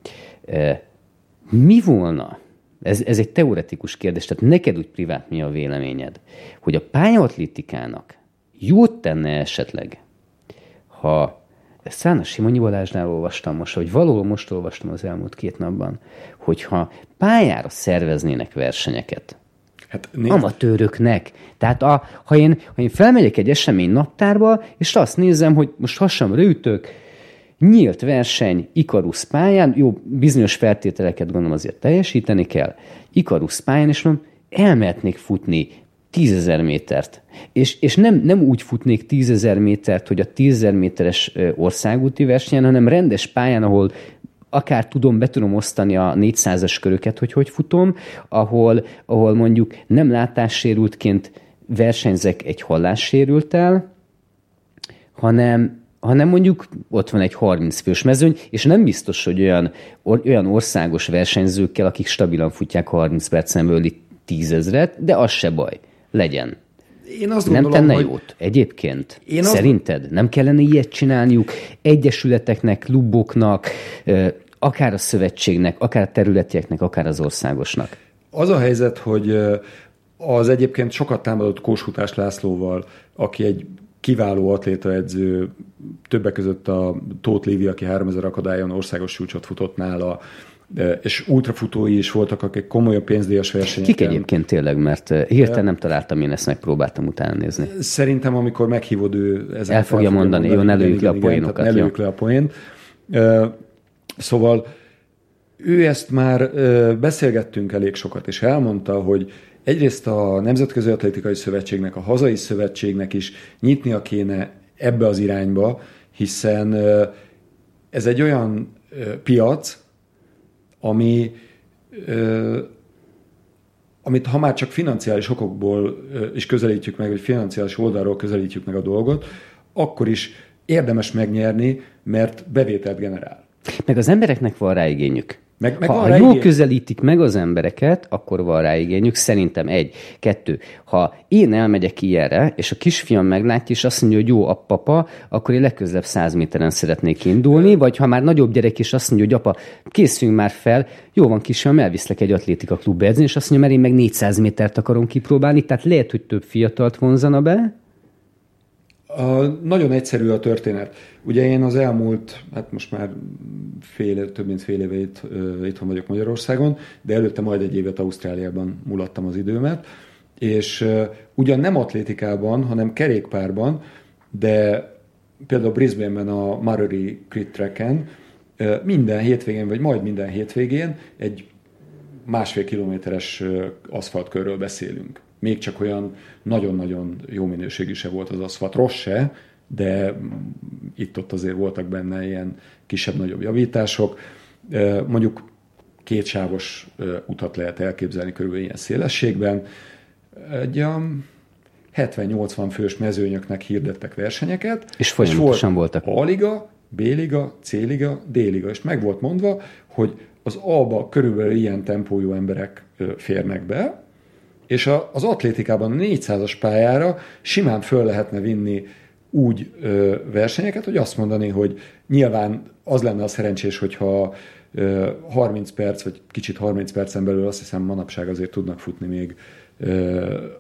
Mi volna, ez, ez egy teoretikus kérdés, tehát neked úgy privát mi a véleményed, hogy a pályaatlétikának jót tenne esetleg, ha ezt talán a Simonyi Balázsnál olvastam most, vagy valahol most olvastam az elmúlt két napban, hogyha pályára szerveznének versenyeket, hát amatőröknek. Tehát a, ha, én, ha én felmegyek egy esemény naptárba, és azt nézem, hogy most hasamra ütök, nyílt verseny Ikarus pályán, jó, bizonyos feltételeket gondolom azért teljesíteni kell, Ikarus pályán, és mondom, elmehetnék futni tízezer métert. És, és nem, nem úgy futnék tízezer métert, hogy a tízezer méteres országúti versenyen, hanem rendes pályán, ahol akár tudom, be tudom osztani a négyszázas köröket, hogy hogy futom, ahol, ahol mondjuk nem látássérültként versenyzek egy hallássérülttel, hanem hanem mondjuk ott van egy harminc fős mezőny, és nem biztos, hogy olyan, olyan országos versenyzőkkel, akik stabilan futják harminc percen belül tízezret, de az se baj. Legyen. Én azt nem gondolom, tenne hogy... jót egyébként? Én Szerinted? Azt... Nem kellene ilyet csinálniuk egyesületeknek, kluboknak, akár a szövetségnek, akár a területieknek, akár az országosnak? Az a helyzet, hogy az egyébként sokat támadott Kóshutás Lászlóval, aki egy kiváló atlétaedző, többek között a Tóth Lévi, aki háromezer akadályon országos csúcsot futott nála, és ultrafutói is voltak, akik komolyabb pénzdíjas versenyeken. Kik egyébként tényleg, mert hirtelen nem találtam, én ezt megpróbáltam utána nézni. Szerintem, amikor meghívod ő... El fogja mondani, jó, ne lőjük le a poénokat. Ne lőjük le a poént. Szóval ő ezt már beszélgettünk elég sokat, és elmondta, hogy egyrészt a Nemzetközi Atlétikai Szövetségnek, a hazai szövetségnek is nyitnia kéne ebbe az irányba, hiszen ez egy olyan piac, ami, amit ha már csak financiális okokból is közelítjük meg, vagy financiális oldalról közelítjük meg a dolgot, akkor is érdemes megnyerni, mert bevételt generál. Meg az embereknek van rá igényük. Meg, meg ha jól közelítik meg az embereket, akkor van rá igényük. Szerintem egy, kettő. Ha én elmegyek ilyenre, és a kisfiam meglátja, és azt mondja, hogy jó, apapa, akkor én legközelebb száz méteren szeretnék indulni, vagy ha már nagyobb gyerek, és azt mondja, hogy apa, készüljünk már fel, jó van, kisfiam, elviszlek egy atlétika klubba edzni, és azt mondja, mert én meg négyszáz métert akarom kipróbálni, tehát lehet, hogy több fiatalt vonzana be. A, nagyon egyszerű a történet. Ugye én az elmúlt, hát most már fél, több mint fél éve itt, uh, itthon vagyok Magyarországon, de előtte majd egy évet Ausztráliában mulattam az időmet, és uh, ugyan nem atlétikában, hanem kerékpárban, de például Brisbane-ben a Murray Crit Tracken uh, minden hétvégén, vagy majd minden hétvégén egy másfél kilométeres uh, aszfaltkörről beszélünk. Még csak olyan nagyon-nagyon jó minőségű se volt az aszfalt. Rossz se, de itt-ott azért voltak benne ilyen kisebb-nagyobb javítások. Mondjuk kétsávos utat lehet elképzelni körülbelül ilyen szélességben. Egy hetven-nyolcvan fős mezőnyöknek hirdettek versenyeket. És folyamatosan és volt voltak. A-liga, B-liga, C-liga, D-liga. És meg volt mondva, hogy az A-ba körülbelül ilyen tempójú emberek férnek be, és az atlétikában a négyszázas pályára simán föl lehetne vinni úgy ö, versenyeket, hogy azt mondani, hogy nyilván az lenne a szerencsés, hogyha ö, harminc perc, vagy kicsit harminc percen belül, azt hiszem manapság azért tudnak futni még ö,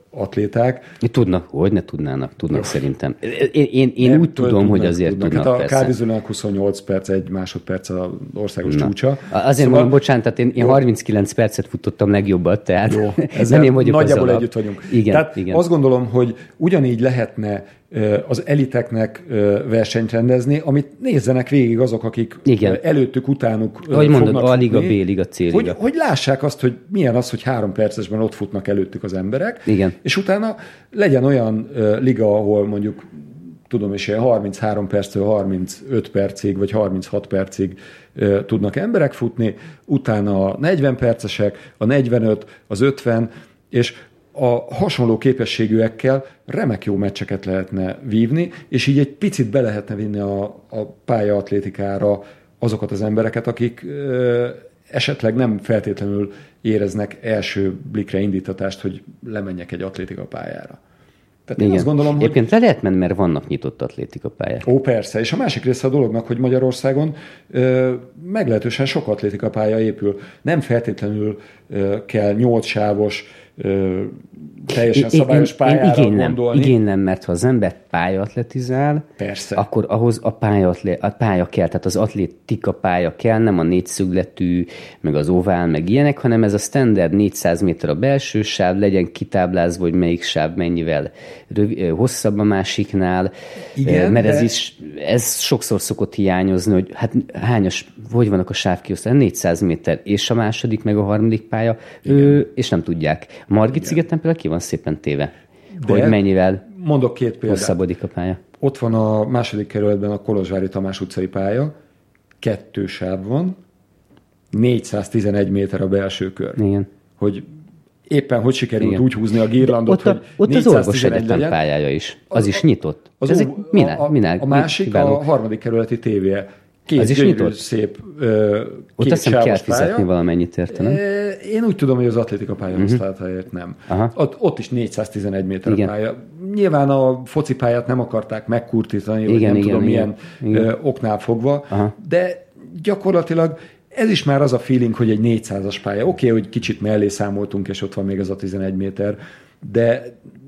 atléták. Tudnak, hogy ne tudnának, tudnak szerintem. Én, én, én úgy tudom, tudnak, hogy azért tudnak, tudnak hát a persze. Kádizónak huszonnyolc perc, egy másodperc az országos Na. csúcsa. Azért szóval... mondom, bocsánat, tehát én, én harminckilenc percet futottam legjobbat, tehát jó, nem én vagyok nagyjából együtt vagyunk. Igen, tehát igen. azt gondolom, hogy ugyanígy lehetne az eliteknek versenyt rendezni, amit nézzenek végig azok, akik igen. előttük, utánuk ahogy mondod, a liga, B, liga, C liga. Hogy, hogy lássák azt, hogy milyen az, hogy három percesben ott futnak előttük az emberek, igen. és utána legyen olyan uh, liga, ahol mondjuk tudom is, harminchárom perctől harmincöt percig, vagy harminchat percig uh, tudnak emberek futni, utána a negyven percesek, a negyvenöt, az ötven, és a hasonló képességűekkel remek jó meccseket lehetne vívni, és így egy picit be lehetne vinni a, a pályaatlétikára azokat az embereket, akik ö, esetleg nem feltétlenül éreznek első blikre indítatást, hogy lemenjek egy atlétika pályára. Tehát én azt gondolom, hogy... Egyébként le lehet menni, mert vannak nyitott atlétika pályák. Ó, persze. És a másik része a dolognak, hogy Magyarországon ö, meglehetősen sok atlétika pálya épül. Nem feltétlenül ö, kell nyolc sávos Ö, teljesen szabályos én, pályára én igénylem, gondolni. Igénylem, mert ha az ember pályaatletizál, persze. akkor ahhoz a pálya, a pálya kell, tehát az atlétika pálya kell, nem a négyszögletű, meg az ovál, meg ilyenek, hanem ez a standard négyszáz méter a belső sáv, legyen kitáblázva, hogy melyik sáv mennyivel röv, hosszabb a másiknál, igen, mert de... ez is, ez sokszor szokott hiányozni, hogy hát hányos, hogy vannak a sávkiosztály, négyszáz méter, és a második, meg a harmadik pálya, ő, és nem tudják. Margit-szigeten például ki van szépen téve, de hogy mennyivel mondok két példát. Hosszabbodik a pálya. Ott van a második kerületben a Kolozsvári Tamás utcai pálya, kettő sáv van, négyszáztizenegy méter a belső kör. Igen. Hogy éppen hogy sikerült igen. úgy húzni a girlandot, ott a, hogy ott az orvos egyetem pályája is. Az, az is nyitott. Az Ez ó, egy, minál, a, minál, a másik a harmadik kerületi tévé. Két az is nyitott? Szép ö, ott azt hiszem kell fizetni pálya. Valamennyit érte, nem? Én úgy tudom, hogy az atlétika pálya használatáért uh-huh. nem. Ott, ott is négyszáztizenegy méter igen. a pálya. Nyilván a focipályát nem akarták megkurtítani, igen, vagy nem igen, tudom igen. milyen igen. oknál fogva, aha. de gyakorlatilag ez is már az a feeling, hogy egy négyszázas pálya. Oké, okay, hogy kicsit mellé számoltunk, és ott van még az a tizenegy méter, de,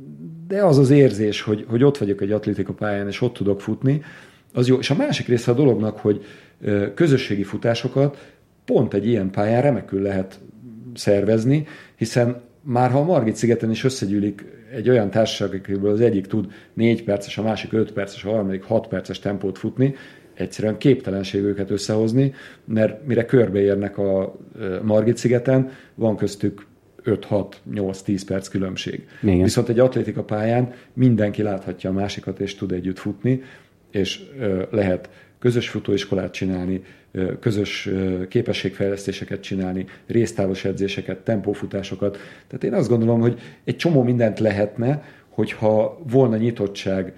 de az az érzés, hogy, hogy ott vagyok egy atlétika pályán, és ott tudok futni, az jó. És a másik része a dolognak, hogy közösségi futásokat pont egy ilyen pályán remekül lehet szervezni, hiszen már ha a Margit-szigeten is összegyűlik egy olyan társaság, akiből az egyik tud négy perces, a másik öt perces, a harmadik hat perces tempót futni, egyszerűen képtelenség őket összehozni, mert mire körbeérnek a Margit-szigeten, van köztük öt hat nyolc tíz perc különbség. Igen. Viszont egy atlétika pályán mindenki láthatja a másikat, és tud együtt futni, és lehet közös futóiskolát csinálni, közös képességfejlesztéseket csinálni, résztávos edzéseket, tempófutásokat. Tehát én azt gondolom, hogy egy csomó mindent lehetne, hogyha volna nyitottság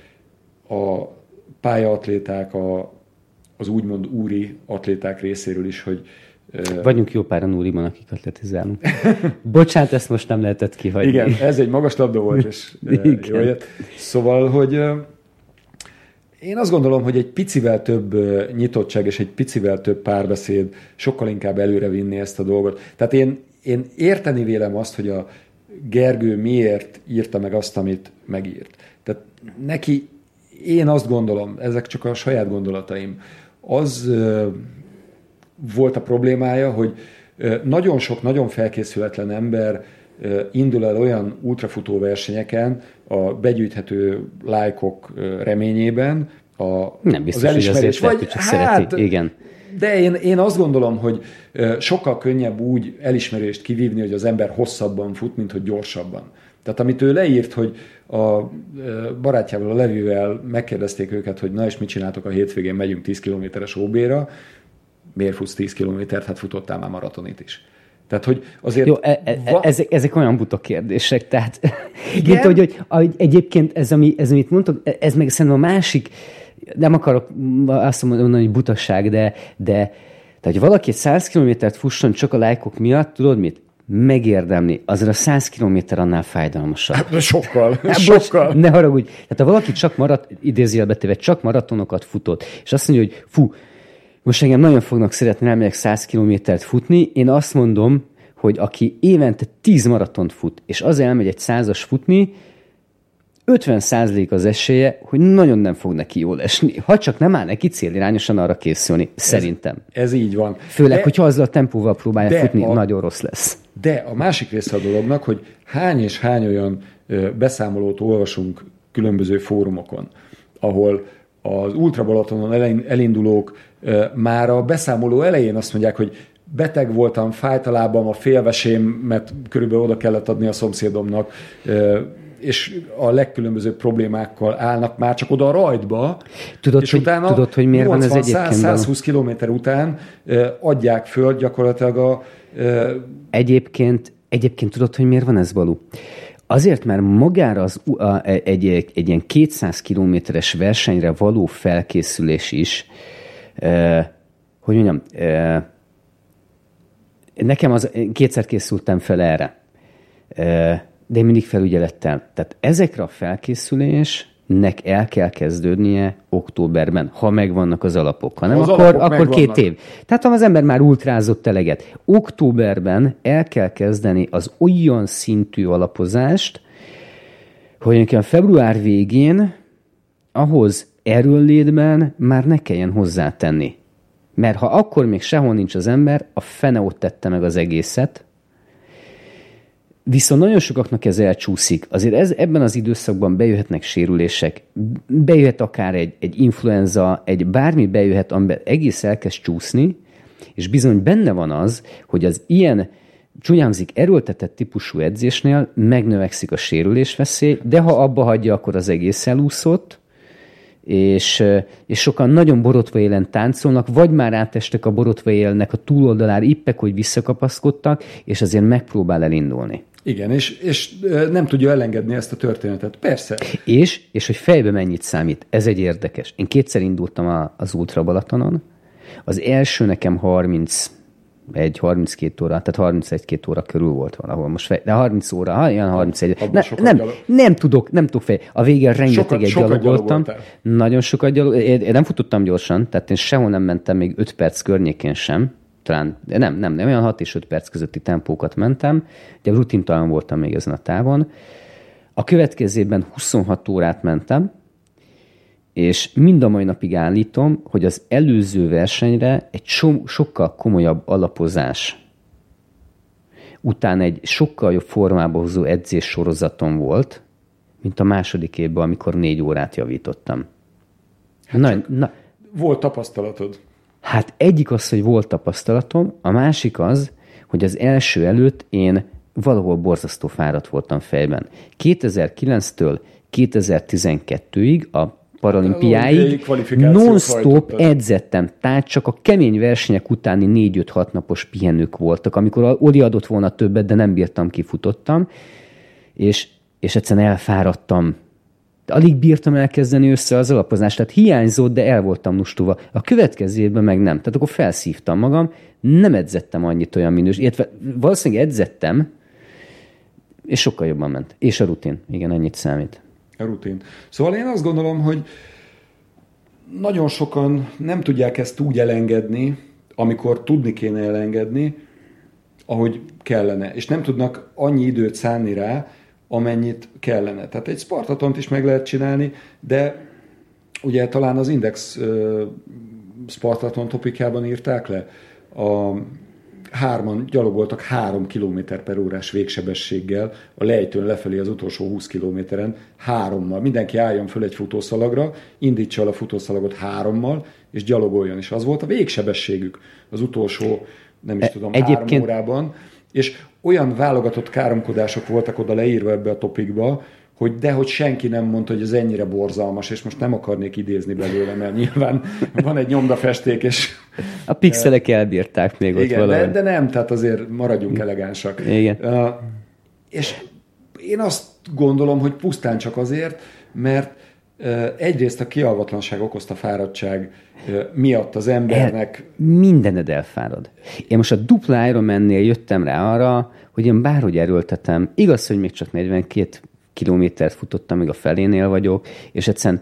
a pályaatléták, a, az úgymond úri atléták részéről is, hogy vagyunk jó páran úriban, akik atletizálunk. Bocsánat, ezt most nem lehetett kihagyni. Igen, ez egy magas labda volt, és jó jött. Szóval, hogy én azt gondolom, hogy egy picivel több nyitottság és egy picivel több párbeszéd sokkal inkább előre vinni ezt a dolgot. Tehát én, én érteni vélem azt, hogy a Gergő miért írta meg azt, amit megírt. Tehát neki, én azt gondolom, ezek csak a saját gondolataim, az ö, volt a problémája, hogy ö, nagyon sok, nagyon felkészületlen ember ö, indul el olyan ultrafutó versenyeken a begyűjthető lájkok ö, reményében, a, nem biztos, az elismerés, hogy vagy hát, szereti. Igen. De én, én azt gondolom, hogy sokkal könnyebb úgy elismerést kivívni, hogy az ember hosszabban fut, mint hogy gyorsabban. Tehát amit ő leírt, hogy a barátjával, a Levivel megkérdezték őket, hogy na és mit csináltok a hétvégén, megyünk tíz kilométeres ó bé-ra, miért futsz tíz kilométert, hát futottál már maratonit is. Tehát, hogy azért... Jó, e, e, va- ezek, ezek olyan buta kérdések, tehát mint, hogy, hogy, hogy egyébként ez, ami, ez, amit mondtok, ez meg szerintem a másik, nem akarok azt mondani, hogy butaság, de, de tehát, hogy valaki egy száz kilométert fusson csak a lájkok miatt, tudod mit? Megérdemli. Azért a száz kilométer annál fájdalmasabb. Hát, sokkal. Hát, sokkal. Bocs, ne haragudj. Tehát ha valaki csak marat, idézőjelbe téve, csak maratonokat futott, és azt mondja, hogy fú, most engem nagyon fognak szeretni, elmegyek száz kilométert futni, én azt mondom, hogy aki évente tíz maratont fut, és az elmegy egy százas futni, ötven százalék az esélye, hogy nagyon nem fog neki jól esni. Ha csak nem áll neki célirányosan arra készülni. Szerintem. Ez, ez így van. Főleg, de, hogyha azzal a tempóval próbálja futni, a, nagyon rossz lesz. De a másik része a dolognak, hogy hány és hány olyan ö, beszámolót olvasunk különböző fórumokon, ahol az Ultra Balatonon elindulók ö, már a beszámoló elején azt mondják, hogy beteg voltam, fájt a lábam, a félvesémet körülbelül oda kellett adni a szomszédomnak, ö, és a legkülönbözőbb problémákkal állnak már csak oda a rajtba, tudod, és hogy, utána tudod, hogy miért van ez egyébként? száz-százhúsz kilométer után uh, adják föl gyakorlatilag a... Uh, egyébként, egyébként tudod, hogy miért van ez, Balú? Azért, mert magára az, a, egy, egy, egy ilyen kétszáz kilométeres versenyre való felkészülés is, uh, hogy mondjam, uh, nekem az, kétszer készültem fel erre, uh, de én mindig felügyelettel. Tehát ezekre a felkészülésnek el kell kezdődnie októberben, ha megvannak az alapok. Ha nem, az akkor, akkor két év. Tehát ha az ember már ultrázott eleget. Októberben el kell kezdeni az olyan szintű alapozást, hogy a február végén ahhoz erőnlétben már ne kelljen hozzátenni. Mert ha akkor még sehol nincs az ember, a fene ott tette meg az egészet. Viszont nagyon sokaknak ez elcsúszik. Azért ez, ebben az időszakban bejöhetnek sérülések, bejöhet akár egy, egy influenza, egy bármi bejöhet, amiben egész elkezd csúszni, és bizony benne van az, hogy az ilyen csúnyámzik erőltetett típusú edzésnél megnövekszik a sérülésveszély, de ha abba hagyja, akkor az egész elúszott, és, és sokan nagyon borotva élen táncolnak, vagy már átestek a borotva élnek a túloldalára ippek, hogy visszakapaszkodtak, és azért megpróbál elindulni. Igen, és, és nem tudja elengedni ezt a történetet. Persze. És, és hogy fejbe mennyit számít. Ez egy érdekes. Én kétszer indultam a, az Ultra Balatonon. Az első nekem harmincegy harminckét óra, tehát harmincegy-két óra körül volt valahol. Most fej, de harminc óra, olyan harmincegy. Ne, nem, nem tudok, nem tudok fej. A végén rengeteget gyalogoltam. Nagyon sokat gyalogoltam. Én, én nem futottam gyorsan, tehát én sehol nem mentem még öt perc környékén sem. Talán, nem, nem, nem, olyan hat és öt perc közötti tempókat mentem, de rutintalan voltam még ezen a távon. A következőben huszonhat órát mentem, és mind a mai napig állítom, hogy az előző versenyre egy so, sokkal komolyabb alapozás után egy sokkal jobb formába hozó edzés sorozatom volt, mint a második évben, amikor négy órát javítottam. Hát na, na, volt tapasztalatod? Hát egyik az, hogy volt tapasztalatom, a másik az, hogy az első előtt én valahol borzasztó fáradt voltam fejben. kétezer-kilenctől kétezer-tizenkettőig a paralimpiáig non-stop edzettem. Tehát csak a kemény versenyek utáni négy-öt-hat napos pihenők voltak, amikor Oli adott volna többet, de nem bírtam, kifutottam, és, és egyszerűen elfáradtam. Alig bírtam elkezdeni össze az alapozást, tehát hiányzott, de el voltam lustulva. A következő évben meg nem. Tehát akkor felszívtam magam, nem edzettem annyit olyan minős, illetve valószínűleg edzettem, és sokkal jobban ment. És a rutin. Igen, ennyit számít. A rutin. Szóval én azt gondolom, hogy nagyon sokan nem tudják ezt úgy elengedni, amikor tudni kéne elengedni, ahogy kellene. És nem tudnak annyi időt szánni rá, amennyit kellene. Tehát egy Spartatont is meg lehet csinálni, de ugye talán az Index uh, Spartaton topikában írták le, a hárman gyalogoltak három kilométer per órás végsebességgel a lejtőn lefelé az utolsó húsz kilométeren hárommal. Mindenki álljon föl egy futószalagra, indítsa el a futószalagot hárommal, és gyalogoljon. És az volt a végsebességük az utolsó, nem is tudom, Egyébként... három órában. És olyan válogatott káromkodások voltak oda leírva ebbe a topikba, hogy dehogy senki nem mondta, hogy ez ennyire borzalmas, és most nem akarnék idézni belőle, mert nyilván van egy nyomdafesték, és... A pixelek elbírták még ott igen, valahogy. De, de nem, tehát azért maradjunk elegánsak. Igen. Uh, és én azt gondolom, hogy pusztán csak azért, mert uh, egyrészt a kialvatlanság okozta fáradtság uh, miatt az embernek... El, mindened elfárad. Én most a dupla Ironman-nél jöttem rá arra, hogy én bárhogy erőltetem, igaz, hogy még csak negyvenkét kilométert futottam, még a felénél vagyok, és egyszerűen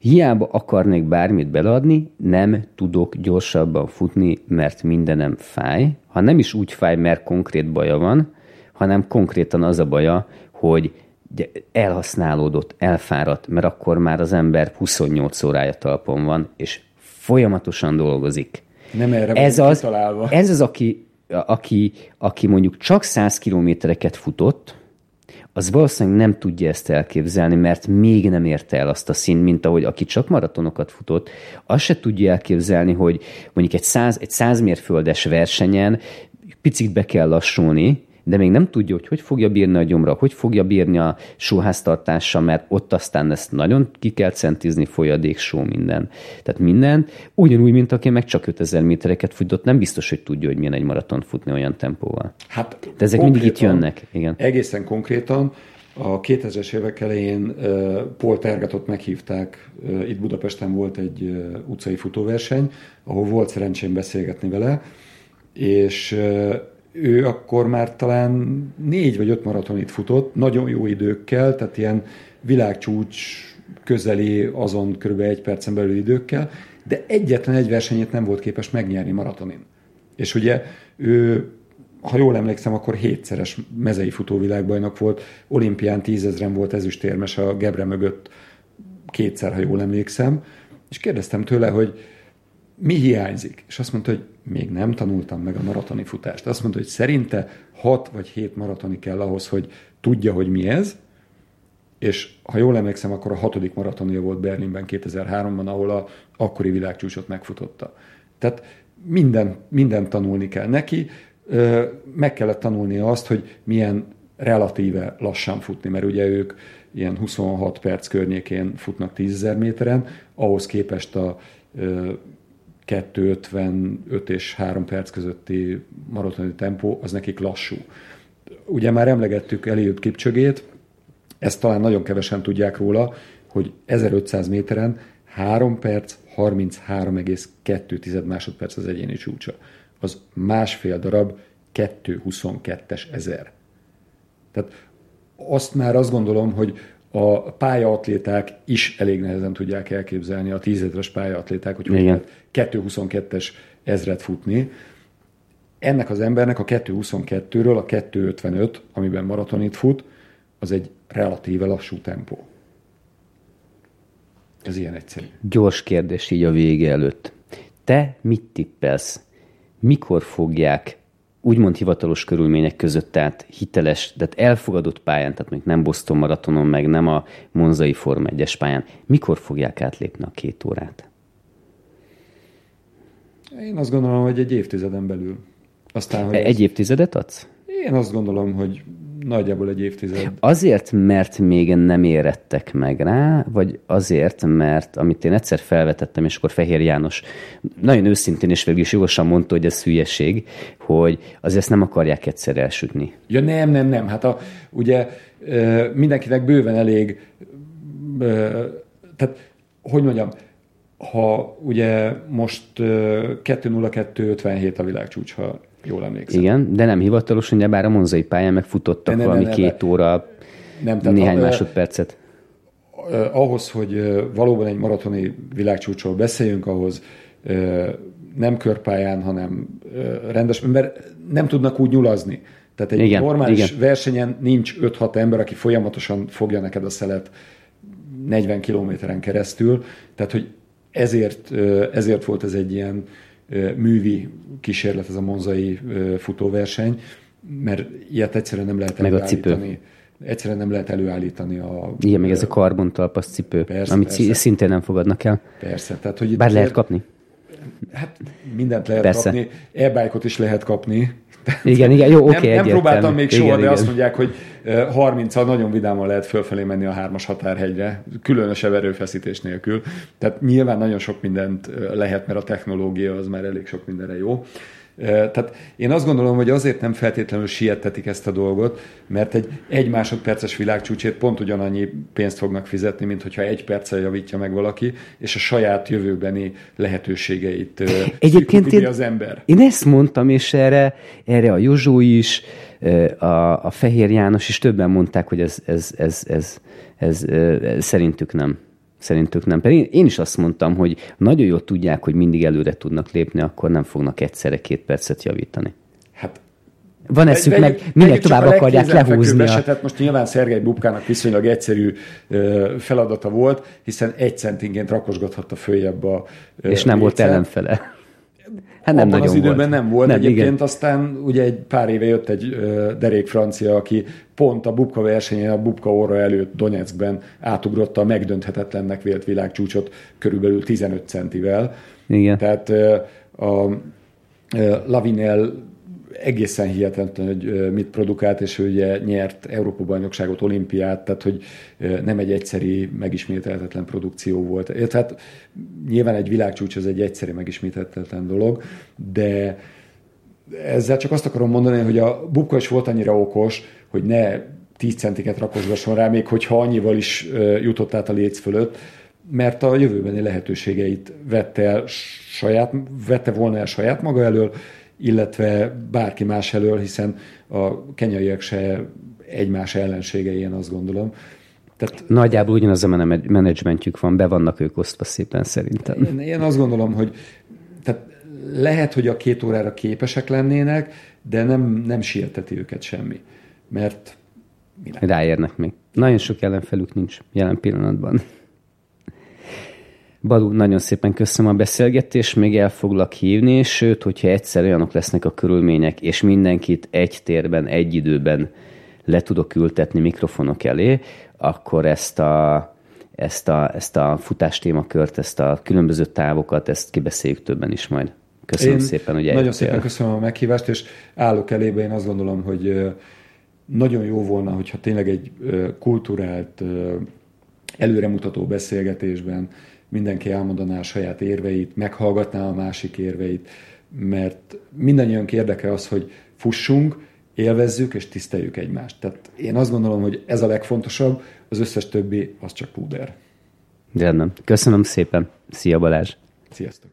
Hiába akarnék bármit beleadni, nem tudok gyorsabban futni, mert mindenem fáj. Ha nem is úgy fáj, mert konkrét baja van, hanem konkrétan az a baja, hogy elhasználódott, elfáradt, mert akkor már az ember huszonnyolc órája talpon van, és folyamatosan dolgozik. Nem erre ez van az, kitalálva. Ez az, aki, aki, aki mondjuk csak száz kilométereket futott, az valószínűleg nem tudja ezt elképzelni, mert még nem érte el azt a szint, mint ahogy aki csak maratonokat futott, azt se tudja elképzelni, hogy mondjuk egy száz, egy száz mérföldes versenyen picit be kell lassulni, de még nem tudja, hogy hogy fogja bírni a gyomra, hogy fogja bírni a sóháztartása, mert ott aztán ezt nagyon ki kell centizni, folyadék, só, minden. Tehát minden, ugyanúgy, mint aki meg csak ötezer métereket futott, nem biztos, hogy tudja, hogy milyen egy maraton futni olyan tempóval. Hát de ezek mindig itt jönnek. Igen. Egészen konkrétan a kétezres évek elején uh, Paul Tergatot meghívták, uh, itt Budapesten volt egy uh, utcai futóverseny, ahol volt szerencsém beszélgetni vele, és uh, ő akkor már talán négy vagy öt maratonit futott, nagyon jó időkkel, tehát ilyen világcsúcs közeli, azon kb. Egy percen belül időkkel, de egyetlen egy versenyét nem volt képes megnyerni maratonin. És ugye ő, ha jól emlékszem, akkor hétszeres mezei futóvilágbajnok volt, olimpián tízezren volt ezüstérmes a Gebre mögött kétszer, ha jól emlékszem, és kérdeztem tőle, hogy mi hiányzik? És azt mondta, hogy még nem tanultam meg a maratoni futást. Azt mondta, hogy szerinte hat vagy hét maratoni kell ahhoz, hogy tudja, hogy mi ez, és ha jól emlékszem, akkor a hatodik maratonia volt Berlinben kétezer-háromban, ahol a akkori világcsúcsot megfutotta. Tehát minden, minden tanulni kell neki, meg kellett tanulnia azt, hogy milyen relatíve lassan futni, mert ugye ők ilyen huszonhat perc környékén futnak tízezer méteren, ahhoz képest a kettő ötvenöt és három perc közötti maratoni tempó, az nekik lassú. Ugye már emlegettük Eliud Kipcsögét, ezt talán nagyon kevesen tudják róla, hogy ezerötszáz méteren három perc, harminchárom egész kettő másodperc az egyéni csúcsa. Az másfél darab kettő huszonkettes ezer. Tehát azt már azt gondolom, hogy a pályaatléták is elég nehezen tudják elképzelni, a tízezres pályaatléták, hogy hogy kettő huszonkettes ezret futni. Ennek az embernek a kettő huszonkettőről a kettő ötvenöt, amiben maratonit fut, az egy relatíve lassú tempó. Ez ilyen egyszerű. Gyors kérdés így a vége előtt. Te mit tippelsz? Mikor fogják úgymond hivatalos körülmények között, tehát hiteles, tehát elfogadott pályán, tehát még nem Boston maratonon, meg nem a monzai Forma egyes pályán, mikor fogják átlépni a két órát? Én azt gondolom, hogy egy évtizeden belül. Aztán, hogy egy ez... évtizedet adsz? Én azt gondolom, hogy nagyjából egy évtized. Azért, mert még nem érettek meg rá, vagy azért, mert amit én egyszer felvetettem, és akkor Fehér János nagyon őszintén és végül is jogosan mondta, hogy ez hülyeség, hogy azért ezt nem akarják egyszer elsütni. Ja nem, nem, nem. Hát a, ugye mindenkinek bőven elég, tehát hogy mondjam, ha ugye most kettő nulla kettő ötvenhét a világcsúcs, ha jól emlékszem. Igen, de nem hivatalosan, de bár a monzai pályán megfutottak nem, valami nem, nem, két nem. óra, nem, néhány a, másodpercet. Eh, ahhoz, hogy eh, valóban egy maratoni világcsúcsról beszéljünk, ahhoz eh, nem körpályán, hanem eh, rendes, mert nem tudnak úgy nyulazni. Tehát egy igen, normális igen. versenyen nincs öt-hat ember, aki folyamatosan fogja neked a szelet negyven kilométeren keresztül. Tehát, hogy ezért, eh, ezért volt ez egy ilyen művi kísérlet, ez a monzai futóverseny, mert ilyet egyszerűen nem lehet előállítani. Egyszerűen nem lehet előállítani a... Igen, még ez a karbontalpas cipő, persze, amit persze. szintén nem fogadnak el. Persze. Tehát, hogy bár lehet kapni? Hát mindent lehet persze. kapni. E-bike-ot is lehet kapni. Igen, igen, jó, oké, okay, Nem próbáltam még soha, igen, de igen. azt mondják, hogy harminccal nagyon vidáman lehet fölfelé menni a hármas határhegyre, különösebb erőfeszítés nélkül. Tehát nyilván nagyon sok mindent lehet, mert a technológia az már elég sok mindenre jó. Tehát én azt gondolom, hogy azért nem feltétlenül siettetik ezt a dolgot, mert egy egy másodperces világcsúcsért pont ugyanannyi pénzt fognak fizetni, mint hogyha egy perccel javítja meg valaki, és a saját jövőbeni lehetőségeit egyébként én, az ember. Én ezt mondtam, és erre, erre a Józsó is, a, a Fehér János is többen mondták, hogy ez, ez, ez, ez, ez, ez szerintük nem. Szerintük nem. Pedig én is azt mondtam, hogy nagyon jól tudják, hogy mindig előre tudnak lépni, akkor nem fognak egyszerre két percet javítani. Hát van eszük, meg minél tovább akarják lehúzni. Esetet most nyilván Szergej Bubkának viszonylag egyszerű feladata volt, hiszen egy centinként rakosgathatta följebb a és nem volt ellenfele. Hát nem nagyon az időben volt. nem volt. Nem, Egyébként igen. Aztán ugye egy pár éve jött egy uh, derék francia, aki pont a Bubka versenyén, a Bubka óra előtt Donetskben átugrotta a megdönthetetlennek vélt világcsúcsot körülbelül tizenöt centivel. Igen. Tehát uh, a uh, Lavinel egészen hihetetlen, hogy mit produkált, és ő ugye nyert Európa-bajnokságot, olimpiát, tehát hogy nem egy egyszeri, megismételhetetlen produkció volt. Tehát nyilván egy világcsúcs az egy egyszeri, megismételhetetlen dolog, de ezzel csak azt akarom mondani, hogy a Bubka is volt annyira okos, hogy ne tíz centiket rakosgasson rá, még hogyha annyival is jutott át a léc fölött, mert a jövőbeni lehetőségeit vette, el saját, vette volna el saját maga elől, illetve bárki más elől, hiszen a kenyaiak se egymás ellenségei, én azt gondolom. Tehát, nagyjából ugyanaz a menedzsmentjük van, be vannak ők osztva szépen szerintem. Én, én azt gondolom, hogy tehát lehet, hogy a két órára képesek lennének, de nem, nem sieteti őket semmi. Mert ráérnek még. Nagyon sok ellenfelük nincs jelen pillanatban. Balú, nagyon szépen köszönöm a beszélgetést, még el foglak hívni, sőt, hogyha egyszer olyanok lesznek a körülmények, és mindenkit egy térben, egy időben le tudok ültetni mikrofonok elé, akkor ezt a, ezt a, ezt a futás témakört, ezt a különböző távokat, ezt kibeszéljük többen is majd. Köszönöm én szépen, hogy nagyon eljöttél. szépen köszönöm a meghívást, és állok elébe, én azt gondolom, hogy nagyon jó volna, hogyha tényleg egy kulturált, előremutató beszélgetésben mindenki elmondaná a saját érveit, meghallgatná a másik érveit, mert mindannyian érdekel az, hogy fussunk, élvezzük és tiszteljük egymást. Tehát én azt gondolom, hogy ez a legfontosabb, az összes többi az csak púder. Rendben. Köszönöm szépen. Szia Balázs. Sziasztok.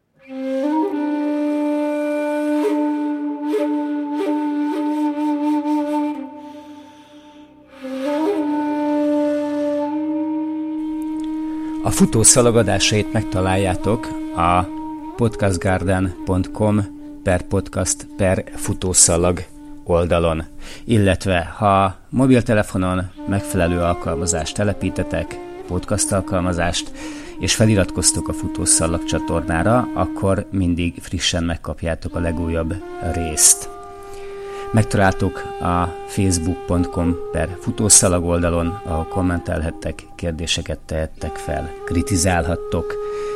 A futószalag adásait megtaláljátok a podcastgarden pont com per podcast per futószalag oldalon. Illetve ha mobiltelefonon megfelelő alkalmazást telepítetek, podcast alkalmazást, és feliratkoztok a Futószalag csatornára, akkor mindig frissen megkapjátok a legújabb részt. Megtaláltuk a facebook pont com per futószalag oldalon, ahol kommentelhettek, kérdéseket tehettek fel, kritizálhattok.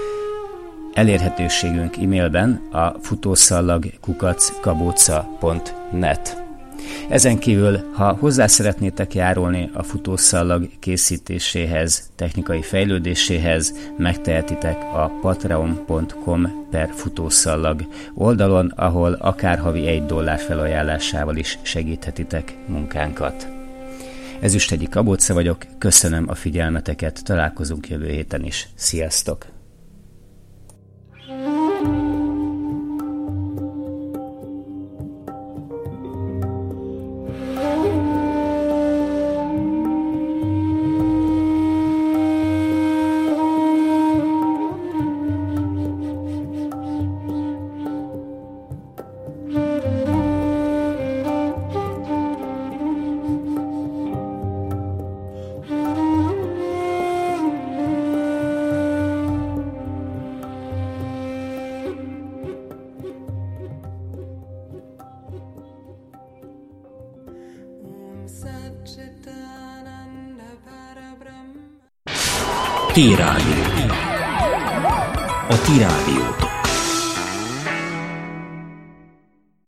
Elérhetőségünk e-mailben a futószalag kukac kabóca pont net. Ezen kívül, ha hozzá szeretnétek járulni a futószalag készítéséhez, technikai fejlődéséhez, megtehetitek a patreon pont com per futószalag oldalon, ahol akár havi egy dollár felajánlásával is segíthetitek munkánkat. Ezüstegyik Kabóca vagyok, köszönöm a figyelmeteket, találkozunk jövő héten is. Sziasztok! T-Rádió. A T-Rádiót.